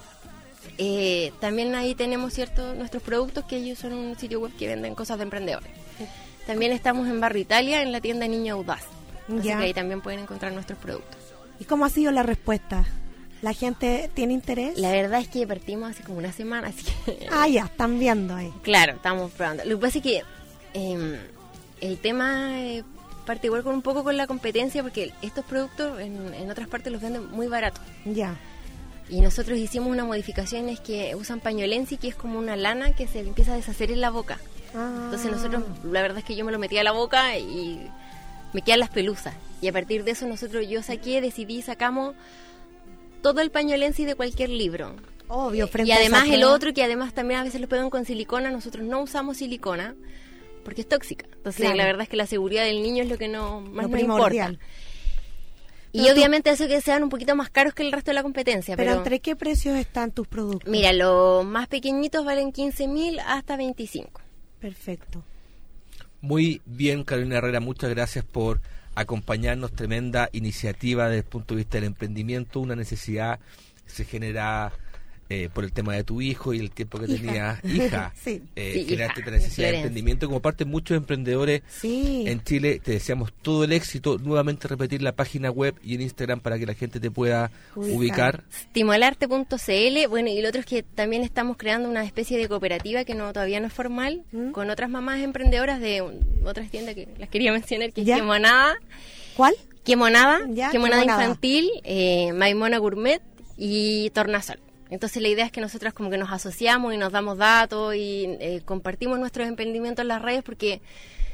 Eh, también ahí tenemos cierto nuestros productos, que ellos son un sitio web que venden cosas de emprendedores. También estamos en Barrio Italia, en la tienda Niño Audaz. Así Ya. que ahí también pueden encontrar nuestros productos. ¿Y cómo ha sido la respuesta? ¿La gente tiene interés? La verdad es que partimos hace como una semana, así que... Ah, ya, están viendo ahí. Claro, estamos probando. Lo que pasa es que eh, el tema eh, parte igual con un poco con la competencia, porque estos productos en, en otras partes los venden muy baratos. Ya. Y nosotros hicimos una modificación, es que usan pañolensi, que es como una lana que se empieza a deshacer en la boca. Ah. Entonces nosotros, la verdad es que yo me lo metí a la boca y me quedan las pelusas. Y a partir de eso nosotros, yo saqué, decidí, sacamos todo el pañolensi de cualquier libro. Obvio, frente Y a esa además el prueba. otro, que además también a veces lo pegan con silicona, nosotros no usamos silicona porque es tóxica. Entonces Claro. la verdad es que la seguridad del niño es lo que no más Lo nos primordial. importa. Y Pero tú- obviamente eso que sean un poquito más caros que el resto de la competencia. Pero, Pero, ¿entre qué precios están tus productos? mira, los más pequeñitos valen quince mil hasta veinticinco. Perfecto. Muy bien, Carolina Herrera, muchas gracias por acompañarnos. Tremenda iniciativa desde el punto de vista del emprendimiento, una necesidad que se genera eh, por el tema de tu hijo y el tiempo que hija. tenías hija, sí. eh, Sí, generaste hija, esta necesidad de Florencia. emprendimiento como parte de muchos emprendedores Sí. en Chile. Te deseamos todo el éxito. Nuevamente repetir la página web y en Instagram para que la gente te pueda Ubicar. ubicar. Stimolarte punto c l. Bueno, y lo otro es que también estamos creando una especie de cooperativa que no todavía no es formal, ¿Mm? con otras mamás emprendedoras de un- otras tiendas que las quería mencionar, que ¿Ya? es Quemonada, ¿Cuál? Quemonada, Ya, Quemonada Quemonada. Infantil, eh, Maimona Gourmet y Tornasol. Entonces la idea es que nosotros como que nos asociamos y nos damos datos y eh, compartimos nuestros emprendimientos en las redes, porque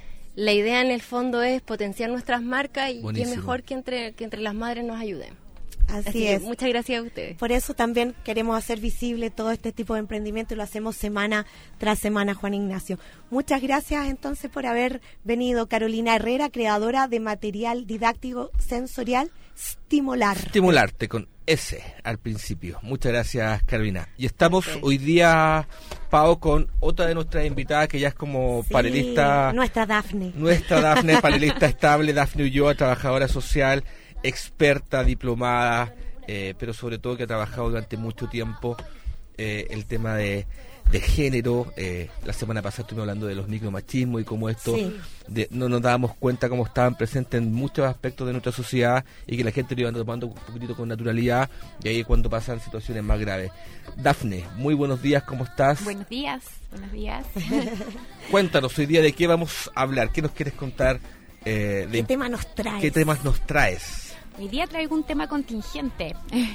la idea en el fondo es potenciar nuestras marcas y qué Buenísimo. mejor que entre, que entre las madres nos ayuden. Así, Así que es. muchas gracias a ustedes. Por eso también queremos hacer visible todo este tipo de emprendimiento y lo hacemos semana tras semana, Juan Ignacio. Muchas gracias entonces por haber venido, Carolina Herrera, creadora de material didáctico sensorial Stimular. Estimularte con S al principio. Muchas gracias, Carolina. Y estamos Ok. hoy día, Pau, con otra de nuestras invitadas que ya es como Sí, panelista, nuestra Dafne. nuestra Dafne, panelista estable, Dafne Ulloa, trabajadora social, experta, diplomada, eh, pero sobre todo que ha trabajado durante mucho tiempo eh, el tema de, de género. Eh, la semana pasada estuvimos hablando de los micromachismos y cómo esto Sí. de- no nos dábamos cuenta cómo estaban presentes en muchos aspectos de nuestra sociedad y que la gente lo iba tomando un poquitito con naturalidad, y ahí es cuando pasan situaciones más graves. Dafne, muy buenos días, ¿cómo estás? Buenos días, buenos días. Cuéntanos hoy día de qué vamos a hablar, qué nos quieres contar, eh, de ¿Qué tema nos traes? qué temas nos traes. Hoy día traigo un tema contingente.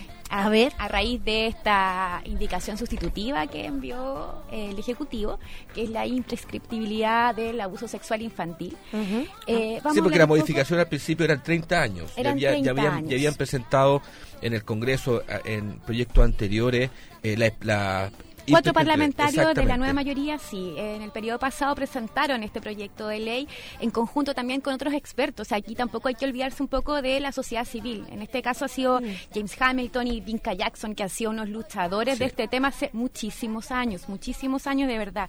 A ver. A raíz de esta indicación sustitutiva que envió eh, el Ejecutivo, que es la imprescriptibilidad del abuso sexual infantil. Ujú. Eh, vamos Sí, a porque hablar la un poco- modificación al principio eran treinta años. Ya Eran había- ya, treinta habían, años. ya habían presentado en el Congreso, a- en proyectos anteriores, eh, la, la Cuatro hiper- parlamentarios de la exactamente. nueva mayoría, sí, en el periodo pasado presentaron este proyecto de ley en conjunto también con otros expertos. O sea, aquí tampoco hay que olvidarse un poco de la sociedad civil. En este caso ha sido James Hamilton y Vinca Jackson, que han sido unos luchadores Sí. de este tema hace muchísimos años, muchísimos años de verdad.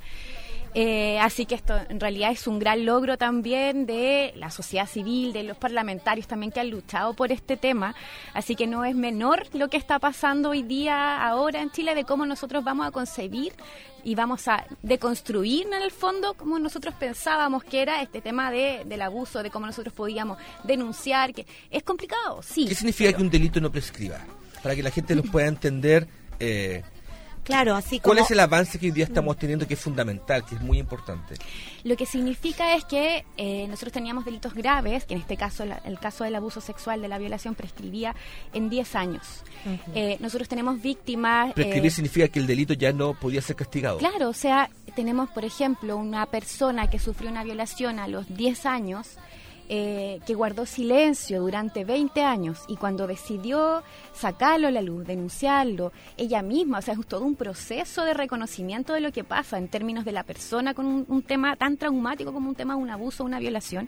Eh, así que esto en realidad es un gran logro también de la sociedad civil, de los parlamentarios también que han luchado por este tema. Así que no es menor lo que está pasando hoy día, ahora en Chile, de cómo nosotros vamos a concebir y vamos a deconstruir en el fondo como nosotros pensábamos que era este tema de, del abuso, de cómo nosotros podíamos denunciar, que es complicado, sí. ¿Qué significa que un delito no prescriba? Para que la gente nos pueda entender, eh, Claro, así como... ¿cuál es el avance que hoy día estamos teniendo, que es fundamental, que es muy importante? Lo que significa es que eh, nosotros teníamos delitos graves, que en este caso la- el caso del abuso sexual, de la violación, prescribía en diez años. Ujú. Eh, nosotros tenemos víctimas... Prescribir eh, significa que el delito ya no podía ser castigado. Claro, o sea, tenemos, por ejemplo, una persona que sufrió una violación a los diez años, eh, que guardó silencio durante veinte años, y cuando decidió sacarlo a la luz, denunciarlo, ella misma, o sea, es todo un proceso de reconocimiento de lo que pasa en términos de la persona con un, un tema tan traumático como un tema de un abuso o una violación.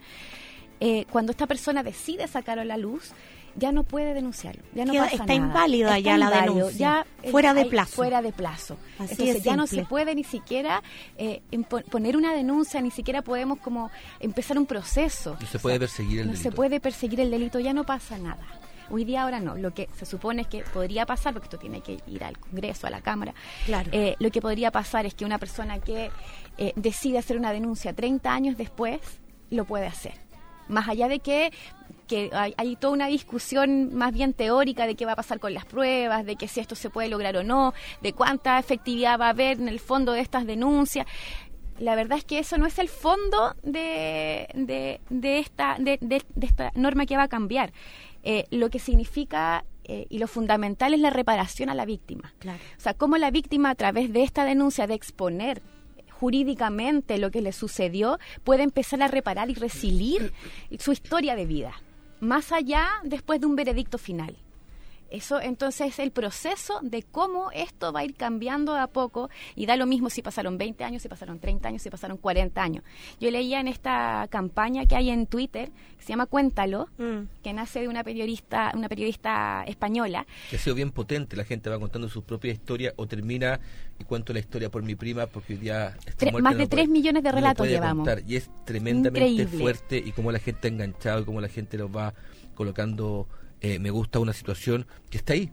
Eh, cuando esta persona decide sacarlo a la luz, ya no puede denunciarlo, ya no Queda- pasa está nada. inválida ya la inválido, denuncia. ya, eh, Fuera de hay- plazo. Fuera de plazo. Así Entonces de ya no simple. se puede ni siquiera eh, impo- poner una denuncia, ni siquiera podemos como empezar un proceso. No se puede perseguir el No delito. se puede perseguir el delito, ya no pasa nada. Hoy día ahora no, lo que se supone es que podría pasar, porque esto tiene que ir al Congreso, a la Cámara, Claro. eh, lo que podría pasar es que una persona que eh, decide hacer una denuncia treinta años después, lo puede hacer. Más allá de que, que hay, hay toda una discusión más bien teórica de qué va a pasar con las pruebas, de que si esto se puede lograr o no, de cuánta efectividad va a haber en el fondo de estas denuncias. La verdad es que eso no es el fondo de, de, de, esta, de, de- de esta norma que va a cambiar. Eh, lo que significa eh, y lo fundamental es la reparación a la víctima. Claro. O sea, cómo la víctima, a través de esta denuncia, de exponer jurídicamente lo que le sucedió, puede empezar a reparar y resiliar su historia de vida, más allá después de un veredicto final. Eso entonces es el proceso de cómo esto va a ir cambiando de a poco, y da lo mismo si pasaron veinte años, si pasaron treinta años, si pasaron cuarenta años. Yo leía en esta campaña que hay en Twitter, que se llama Cuéntalo, Mm. que nace de una periodista, una periodista española. Que ha sido bien potente, la gente va contando su propia historia o termina y cuento la historia por mi prima porque hoy día está Tre- muerta, más no de lo tres puede- millones de no lo relatos puede llevamos. contar, y es tremendamente Increíble. fuerte, y cómo la gente ha enganchado y cómo la gente los va colocando eh, me gusta a una situación que está ahí,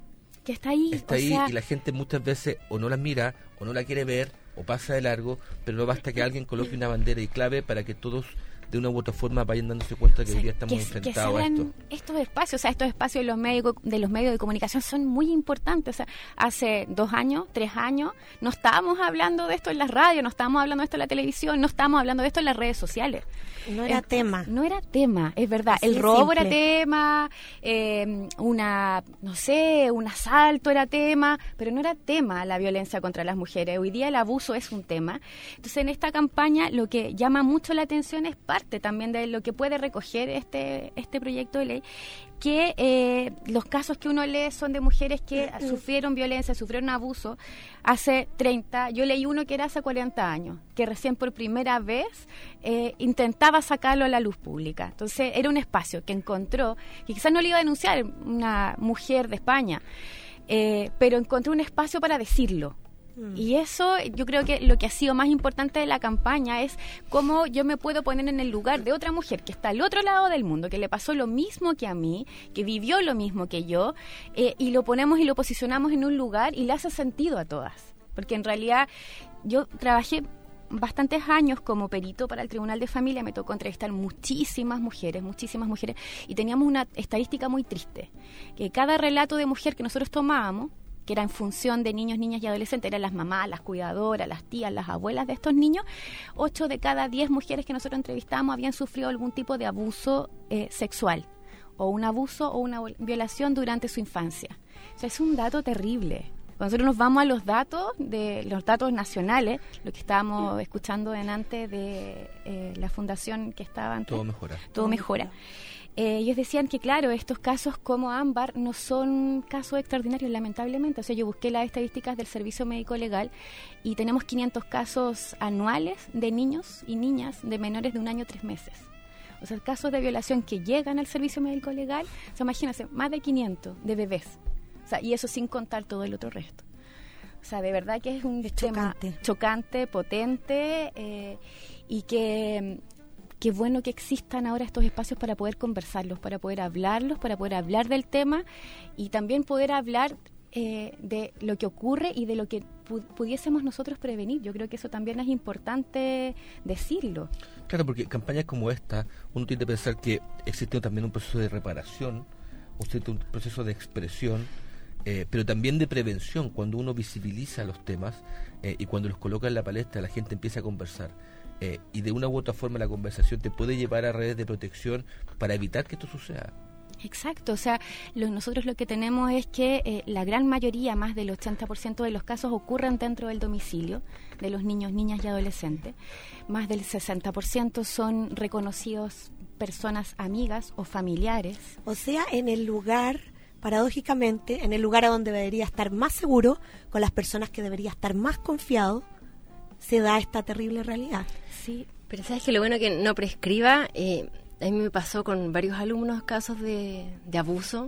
que está ahí. Está o ahí sea, y la gente muchas veces o no la mira o no la quiere ver o pasa de largo, pero no basta que alguien coloque una bandera y clave para que todos de una u otra forma vayan dándose cuenta que o sea, hoy día estamos que, enfrentados que a esto. Estos espacios, o sea, estos espacios de los medios de los medios de comunicación son muy importantes. O sea, hace dos años, tres años, no estábamos hablando de esto en las radios, no estábamos hablando de esto en la televisión, no estábamos hablando de esto en las redes sociales. No era eh, tema. No era tema, es verdad. Así el de robo simple. era tema, eh, una, no sé, un asalto era tema, pero no era tema la violencia contra las mujeres. Hoy día el abuso es un tema. Entonces, en esta campaña lo que llama mucho la atención es parte también de lo que puede recoger este este proyecto de ley, que eh, los casos que uno lee son de mujeres que sufrieron violencia, sufrieron abuso hace treinta, yo leí uno que era hace cuarenta años, que recién por primera vez eh, intentaba sacarlo a la luz pública. Entonces era un espacio que encontró, que quizás no le iba a denunciar una mujer de España, eh, pero encontró un espacio para decirlo. Y eso, yo creo que lo que ha sido más importante de la campaña es cómo yo me puedo poner en el lugar de otra mujer que está al otro lado del mundo, que le pasó lo mismo que a mí, que vivió lo mismo que yo, eh, y lo ponemos y lo posicionamos en un lugar y le hace sentido a todas. Porque en realidad yo trabajé bastantes años como perito para el Tribunal de Familia, me tocó entrevistar muchísimas mujeres, muchísimas mujeres, y teníamos una estadística muy triste, que cada relato de mujer que nosotros tomábamos, que era en función de niños, niñas y adolescentes, eran las mamás, las cuidadoras, las tías, las abuelas de estos niños, ocho de cada diez mujeres que nosotros entrevistamos habían sufrido algún tipo de abuso eh, sexual, o un abuso o una violación durante su infancia. O sea, es un dato terrible. Cuando nosotros nos vamos a los datos, de los datos nacionales, lo que estábamos escuchando delante de eh, la fundación que estaba antes, Todo mejora. Todo mejora. Eh, ellos decían que, claro, estos casos como Ámbar no son casos extraordinarios, lamentablemente. O sea, yo busqué las estadísticas del Servicio Médico Legal y tenemos quinientos casos anuales de niños y niñas de menores de un año tres meses. O sea, casos de violación que llegan al Servicio Médico Legal, o sea, imagínense, más de quinientos de bebés. O sea, y eso sin contar todo el otro resto. O sea, de verdad que es un es tema chocante, chocante potente, eh, y que... Qué bueno que existan ahora estos espacios para poder conversarlos, para poder hablarlos, para poder hablar del tema y también poder hablar eh, de lo que ocurre y de lo que pu- pudiésemos nosotros prevenir. Yo creo que eso también es importante decirlo. Claro, porque campañas como esta, uno tiene que pensar que existe también un proceso de reparación, existe un proceso de expresión, eh, pero también de prevención. Cuando uno visibiliza los temas eh, y cuando los coloca en la palestra, la gente empieza a conversar. Eh, y de una u otra forma la conversación te puede llevar a redes de protección para evitar que esto suceda. Exacto, o sea, lo, nosotros lo que tenemos es que eh, la gran mayoría, más del ochenta por ciento de los casos ocurren dentro del domicilio de los niños, niñas y adolescentes. Más del sesenta por ciento son reconocidos personas amigas o familiares. O sea, en el lugar, paradójicamente, en el lugar a donde debería estar más seguro, con las personas que debería estar más confiado, se da esta terrible realidad. Sí, pero sabes que lo bueno que no prescriba, eh, a mí me pasó con varios alumnos casos de, de abuso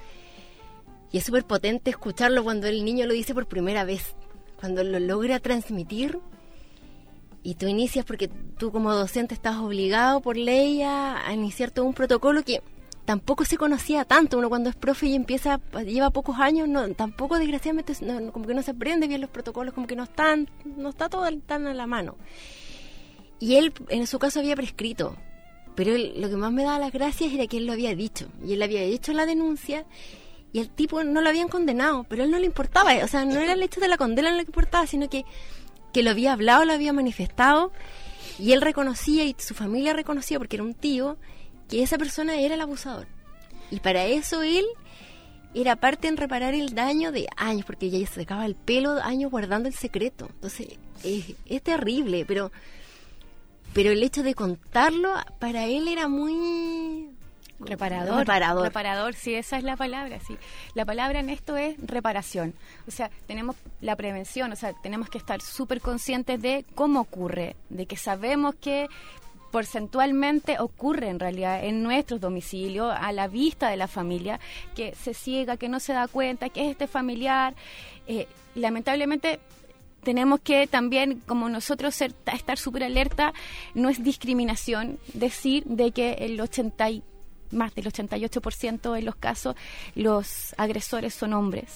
y es súper potente escucharlo cuando el niño lo dice por primera vez, cuando lo logra transmitir y tú inicias, porque tú como docente estás obligado por ley a, a iniciar todo un protocolo que tampoco se conocía tanto. Uno cuando es profe y empieza, lleva pocos años, no, tampoco desgraciadamente no, como que no se aprende bien los protocolos, como que no están, no está todo tan a la mano. Y él en su caso había prescrito, pero él, lo que más me daba las gracias era que él lo había dicho, y él había hecho la denuncia y el tipo no lo habían condenado, pero a él no le importaba, o sea, no era el hecho de la condena lo que importaba, sino que, que lo había hablado, lo había manifestado, y él reconocía y su familia reconocía, porque era un tío, que esa persona era el abusador. Y para eso él era parte en reparar el daño de años, porque ya se secaba el pelo, años guardando el secreto. Entonces, es, es terrible, pero pero el hecho de contarlo para él era muy reparador. Reparador. Reparador, sí, esa es la palabra, sí. La palabra en esto es reparación. O sea, tenemos la prevención, o sea, tenemos que estar súper conscientes de cómo ocurre, de que sabemos que porcentualmente ocurre en realidad en nuestros domicilios, a la vista de la familia, que se ciega, que no se da cuenta, que es este familiar. Eh, lamentablemente tenemos que también, como nosotros, ser, estar súper alerta. No es discriminación decir de que el ochenta y, más del ochenta y ocho por ciento de los casos los agresores son hombres.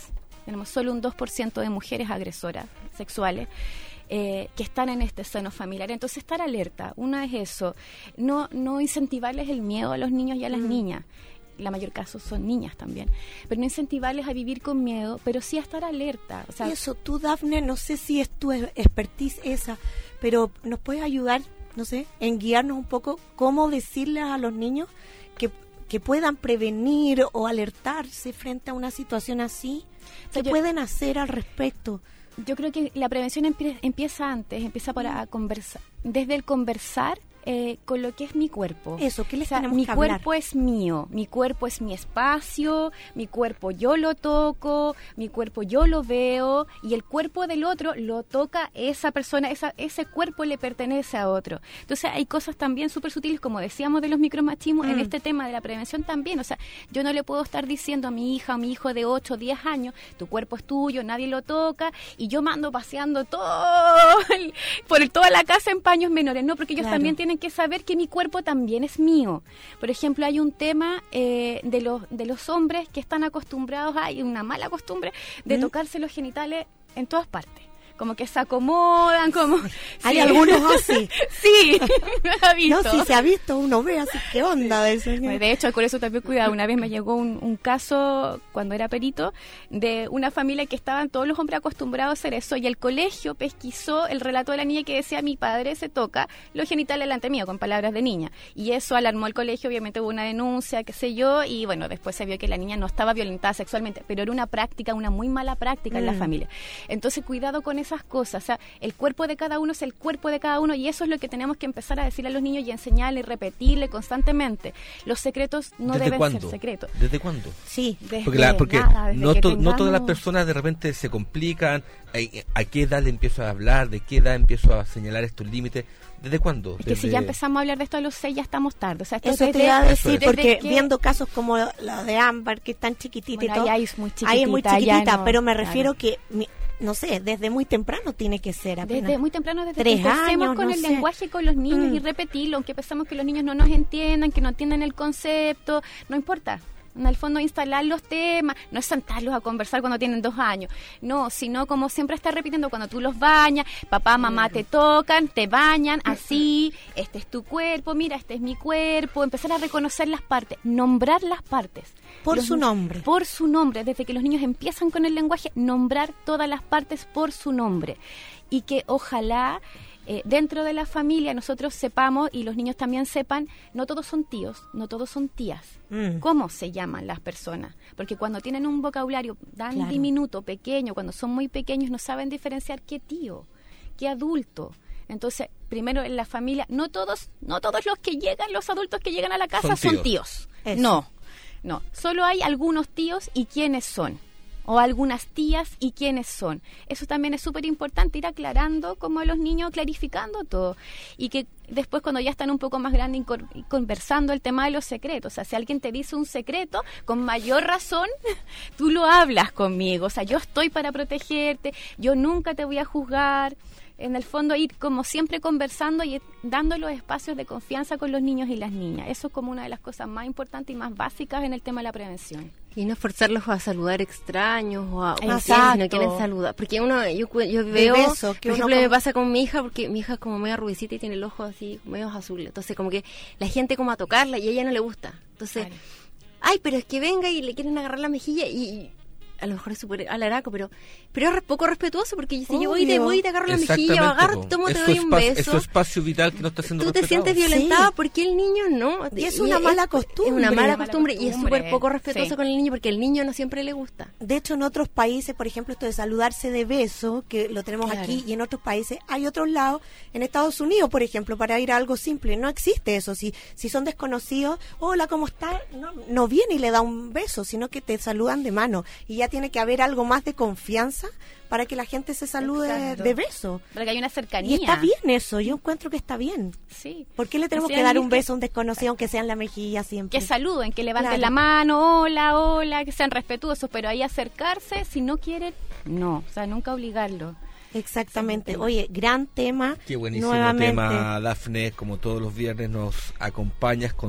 tenemos solo un dos por ciento de mujeres agresoras sexuales. Eh, que están en este seno familiar. Entonces, estar alerta. Una es eso, no, no incentivarles el miedo a los niños y a las mm. niñas. La mayor caso son niñas también. Pero no incentivarles a vivir con miedo, pero sí a estar alerta. O sea, y eso, tú, Dafne, no sé si es tu expertise esa, pero ¿nos puedes ayudar, no sé, en guiarnos un poco cómo decirles a los niños que, que puedan prevenir o alertarse frente a una situación así? O sea, ¿qué yo, pueden hacer al respecto? Yo creo que la prevención empie- empieza antes, empieza por a conversar, desde el conversar eh, con lo que es mi cuerpo. Eso, ¿qué les o sea, tenemos mi que hablar? Mi cuerpo es mío, mi cuerpo es mi espacio, mi cuerpo yo lo toco, mi cuerpo yo lo veo, y el cuerpo del otro lo toca esa persona, esa, ese cuerpo le pertenece a otro. Entonces hay cosas también súper sutiles, como decíamos, de los micromachismos, mm. en este tema de la prevención también. O sea, yo no le puedo estar diciendo a mi hija o mi hijo de ocho o diez años, tu cuerpo es tuyo, nadie lo toca, y yo mando paseando todo el, por el, toda la casa en paños menores. No, porque ellos claro. también tienen que saber que mi cuerpo también es mío. Por ejemplo, hay un tema eh, de los de los hombres que están acostumbrados, hay una mala costumbre de ¿Mm? tocarse los genitales en todas partes. Como que se acomodan, como... Sí. Hay sí. algunos así. Sí, me ha visto. No, sí se ha visto, uno ve así, ¿qué onda de eso? Bueno, de hecho, con eso también cuidado. Una vez me llegó un, un caso, cuando era perito, de una familia que estaban todos los hombres acostumbrados a hacer eso, y el colegio pesquisó el relato de la niña que decía, mi padre se toca los genitales delante mío, con palabras de niña. Y eso alarmó al colegio, obviamente hubo una denuncia, qué sé yo, y bueno, después se vio que la niña no estaba violentada sexualmente, pero era una práctica, una muy mala práctica mm. en la familia. Entonces, cuidado con eso. Esas cosas, o sea, el cuerpo de cada uno es el cuerpo de cada uno, y eso es lo que tenemos que empezar a decirle a los niños y enseñarle y repetirle constantemente. Los secretos no deben cuándo? ser secretos. ¿Desde cuándo? Sí, desde porque, la, porque nada, desde no, que to, tengamos... no todas las personas de repente se complican. ¿A, a qué edad le empiezo a hablar? ¿De qué edad empiezo a señalar estos límites? ¿Desde cuándo? Es que desde... si ya empezamos a hablar de esto a los seis ya estamos tarde. O sea, esto eso desde, te iba a decir, desde porque que... viendo casos como la de Ámbar, que es tan chiquitita bueno, y todo, ahí es muy chiquitita, ahí es muy chiquitita, no, pero me claro. refiero que... Mi, no sé, desde muy temprano tiene que ser apenas. Desde muy temprano, desde Tres que empecemos años, con no el sé. lenguaje con los niños mm. y repetirlo, aunque pensamos que los niños no nos entiendan, que no entiendan el concepto, no importa. En el fondo, instalar los temas, no es sentarlos a conversar cuando tienen dos años, no, sino como siempre estar repitiendo cuando tú los bañas, papá, mamá te tocan, te bañan, así, este es tu cuerpo, mira, este es mi cuerpo, empezar a reconocer las partes, nombrar las partes. Por los, su nombre. Por su nombre, desde que los niños empiezan con el lenguaje, nombrar todas las partes por su nombre. Y que ojalá... Eh, dentro de la familia nosotros sepamos, y los niños también sepan, no todos son tíos, no todos son tías. Mm. ¿Cómo se llaman las personas? Porque cuando tienen un vocabulario tan claro. diminuto, pequeño, cuando son muy pequeños, no saben diferenciar qué tío, qué adulto. Entonces, primero en la familia, no todos, no todos los que llegan, los adultos que llegan a la casa son tíos. Son tíos. No, no. Solo hay algunos tíos y quiénes son. O algunas tías y quiénes son. Eso también es súper importante, ir aclarando como a los niños, clarificando todo. Y que después, cuando ya están un poco más grandes, conversando el tema de los secretos. O sea, si alguien te dice un secreto, con mayor razón, tú lo hablas conmigo. O sea, yo estoy para protegerte, yo nunca te voy a juzgar. En el fondo, ir como siempre conversando y dando los espacios de confianza con los niños y las niñas. Eso es como una de las cosas más importantes y más básicas en el tema de la prevención. Y no forzarlos a saludar extraños o a o si no quieren saludar. Porque uno, yo, yo veo, beso, que por ejemplo, como... me pasa con mi hija, porque mi hija es como medio rubicita y tiene el ojo así, medio azul. Entonces, como que la gente como a tocarla y a ella no le gusta. Entonces, claro. ay, pero es que venga y le quieren agarrar la mejilla y... a lo mejor es súper alaraco, pero pero es poco respetuoso, porque si Obvio. yo voy y te voy y te agarro la mejilla, o agarro, tomo, te doy un beso. Es su espacio vital que no está siendo Tú respetado. te sientes violentada sí. porque el niño no. Y es una y mala es, costumbre. Es una mala una costumbre, mala y es súper poco respetuoso sí. con el niño, porque el niño no siempre le gusta. De hecho, en otros países, por ejemplo, esto de saludarse de beso, que lo tenemos claro. aquí, y en otros países, hay otros lados, en Estados Unidos, por ejemplo, para ir a algo simple, no existe eso. Si si son desconocidos, hola, ¿cómo estás? No, no viene y le da un beso, sino que te saludan de mano. Y ya tiene que haber algo más de confianza para que la gente se salude Exacto. de beso. Para que haya una cercanía. Y está bien eso, yo encuentro que está bien. Sí. ¿Por qué le tenemos que dar un beso a un desconocido, aunque sea en la mejilla siempre? Que saluden, que levanten claro. la mano, hola, hola, que sean respetuosos, pero ahí acercarse, si no quieren, no, o sea, nunca obligarlo. Exactamente. Oye, gran tema. Qué buenísimo nuevamente. tema, Dafne, como todos los viernes nos acompañas con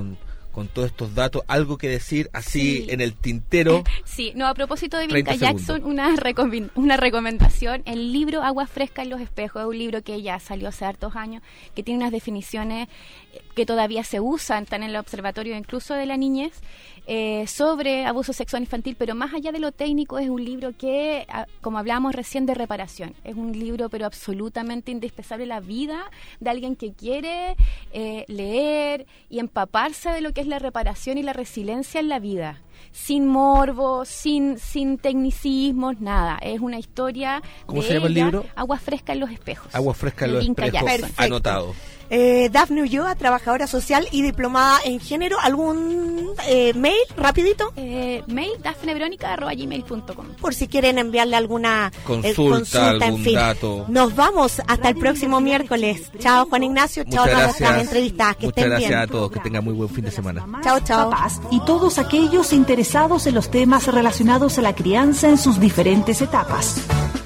con todos estos datos, algo que decir así sí. en el tintero. Sí, no, a propósito de Vinta Jackson, una, recom una recomendación, el libro Agua Fresca en los Espejos, es un libro que ya salió hace hartos años, que tiene unas definiciones que todavía se usan, están en el observatorio incluso de la niñez, eh, sobre abuso sexual infantil, pero más allá de lo técnico es un libro que, como hablábamos recién, de reparación. Es un libro pero absolutamente indispensable en la vida de alguien que quiere eh, leer y empaparse de lo que es la reparación y la resiliencia en la vida. Sin morbo, sin, sin tecnicismos, nada. Es una historia. ¿Cómo de se llama el ella, libro? Agua Fresca en los Espejos. Agua Fresca en los Espejos. Anotado. Eh, Dafne Ulloa, trabajadora social y diplomada en género. ¿Algún eh, mail rapidito? Eh, mail dafneveronica arroba gmail punto com. Por si quieren enviarle alguna consulta, eh, consulta algún en fin. dato. Nos vamos hasta el próximo miércoles. Chao Juan Ignacio, chao a nuestras entrevistas. Que Muchas estén gracias bien. a todos, que tengan muy buen fin de semana. Chao, chao. Papás y todos aquellos interesados en los temas relacionados a la crianza en sus diferentes etapas.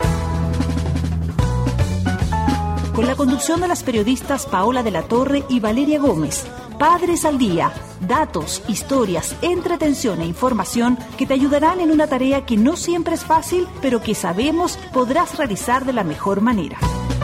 Con la conducción de las periodistas Paola de la Torre y Valeria Gómez. Padres al Día. Datos, historias, entretención e información que te ayudarán en una tarea que no siempre es fácil, pero que sabemos podrás realizar de la mejor manera.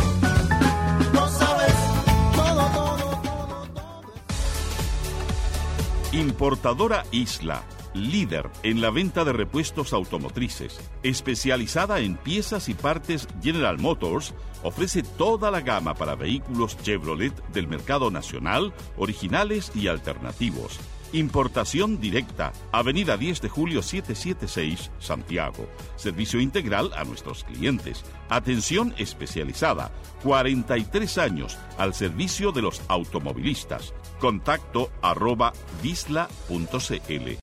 Importadora Isla, líder en la venta de repuestos automotrices, especializada en piezas y partes General Motors, ofrece toda la gama para vehículos Chevrolet del mercado nacional, originales y alternativos. Importación directa, Avenida diez de julio setecientos setenta y seis, Santiago. Servicio integral a nuestros clientes. Atención especializada, cuarenta y tres años al servicio de los automovilistas. Contacto arroba visla punto cl.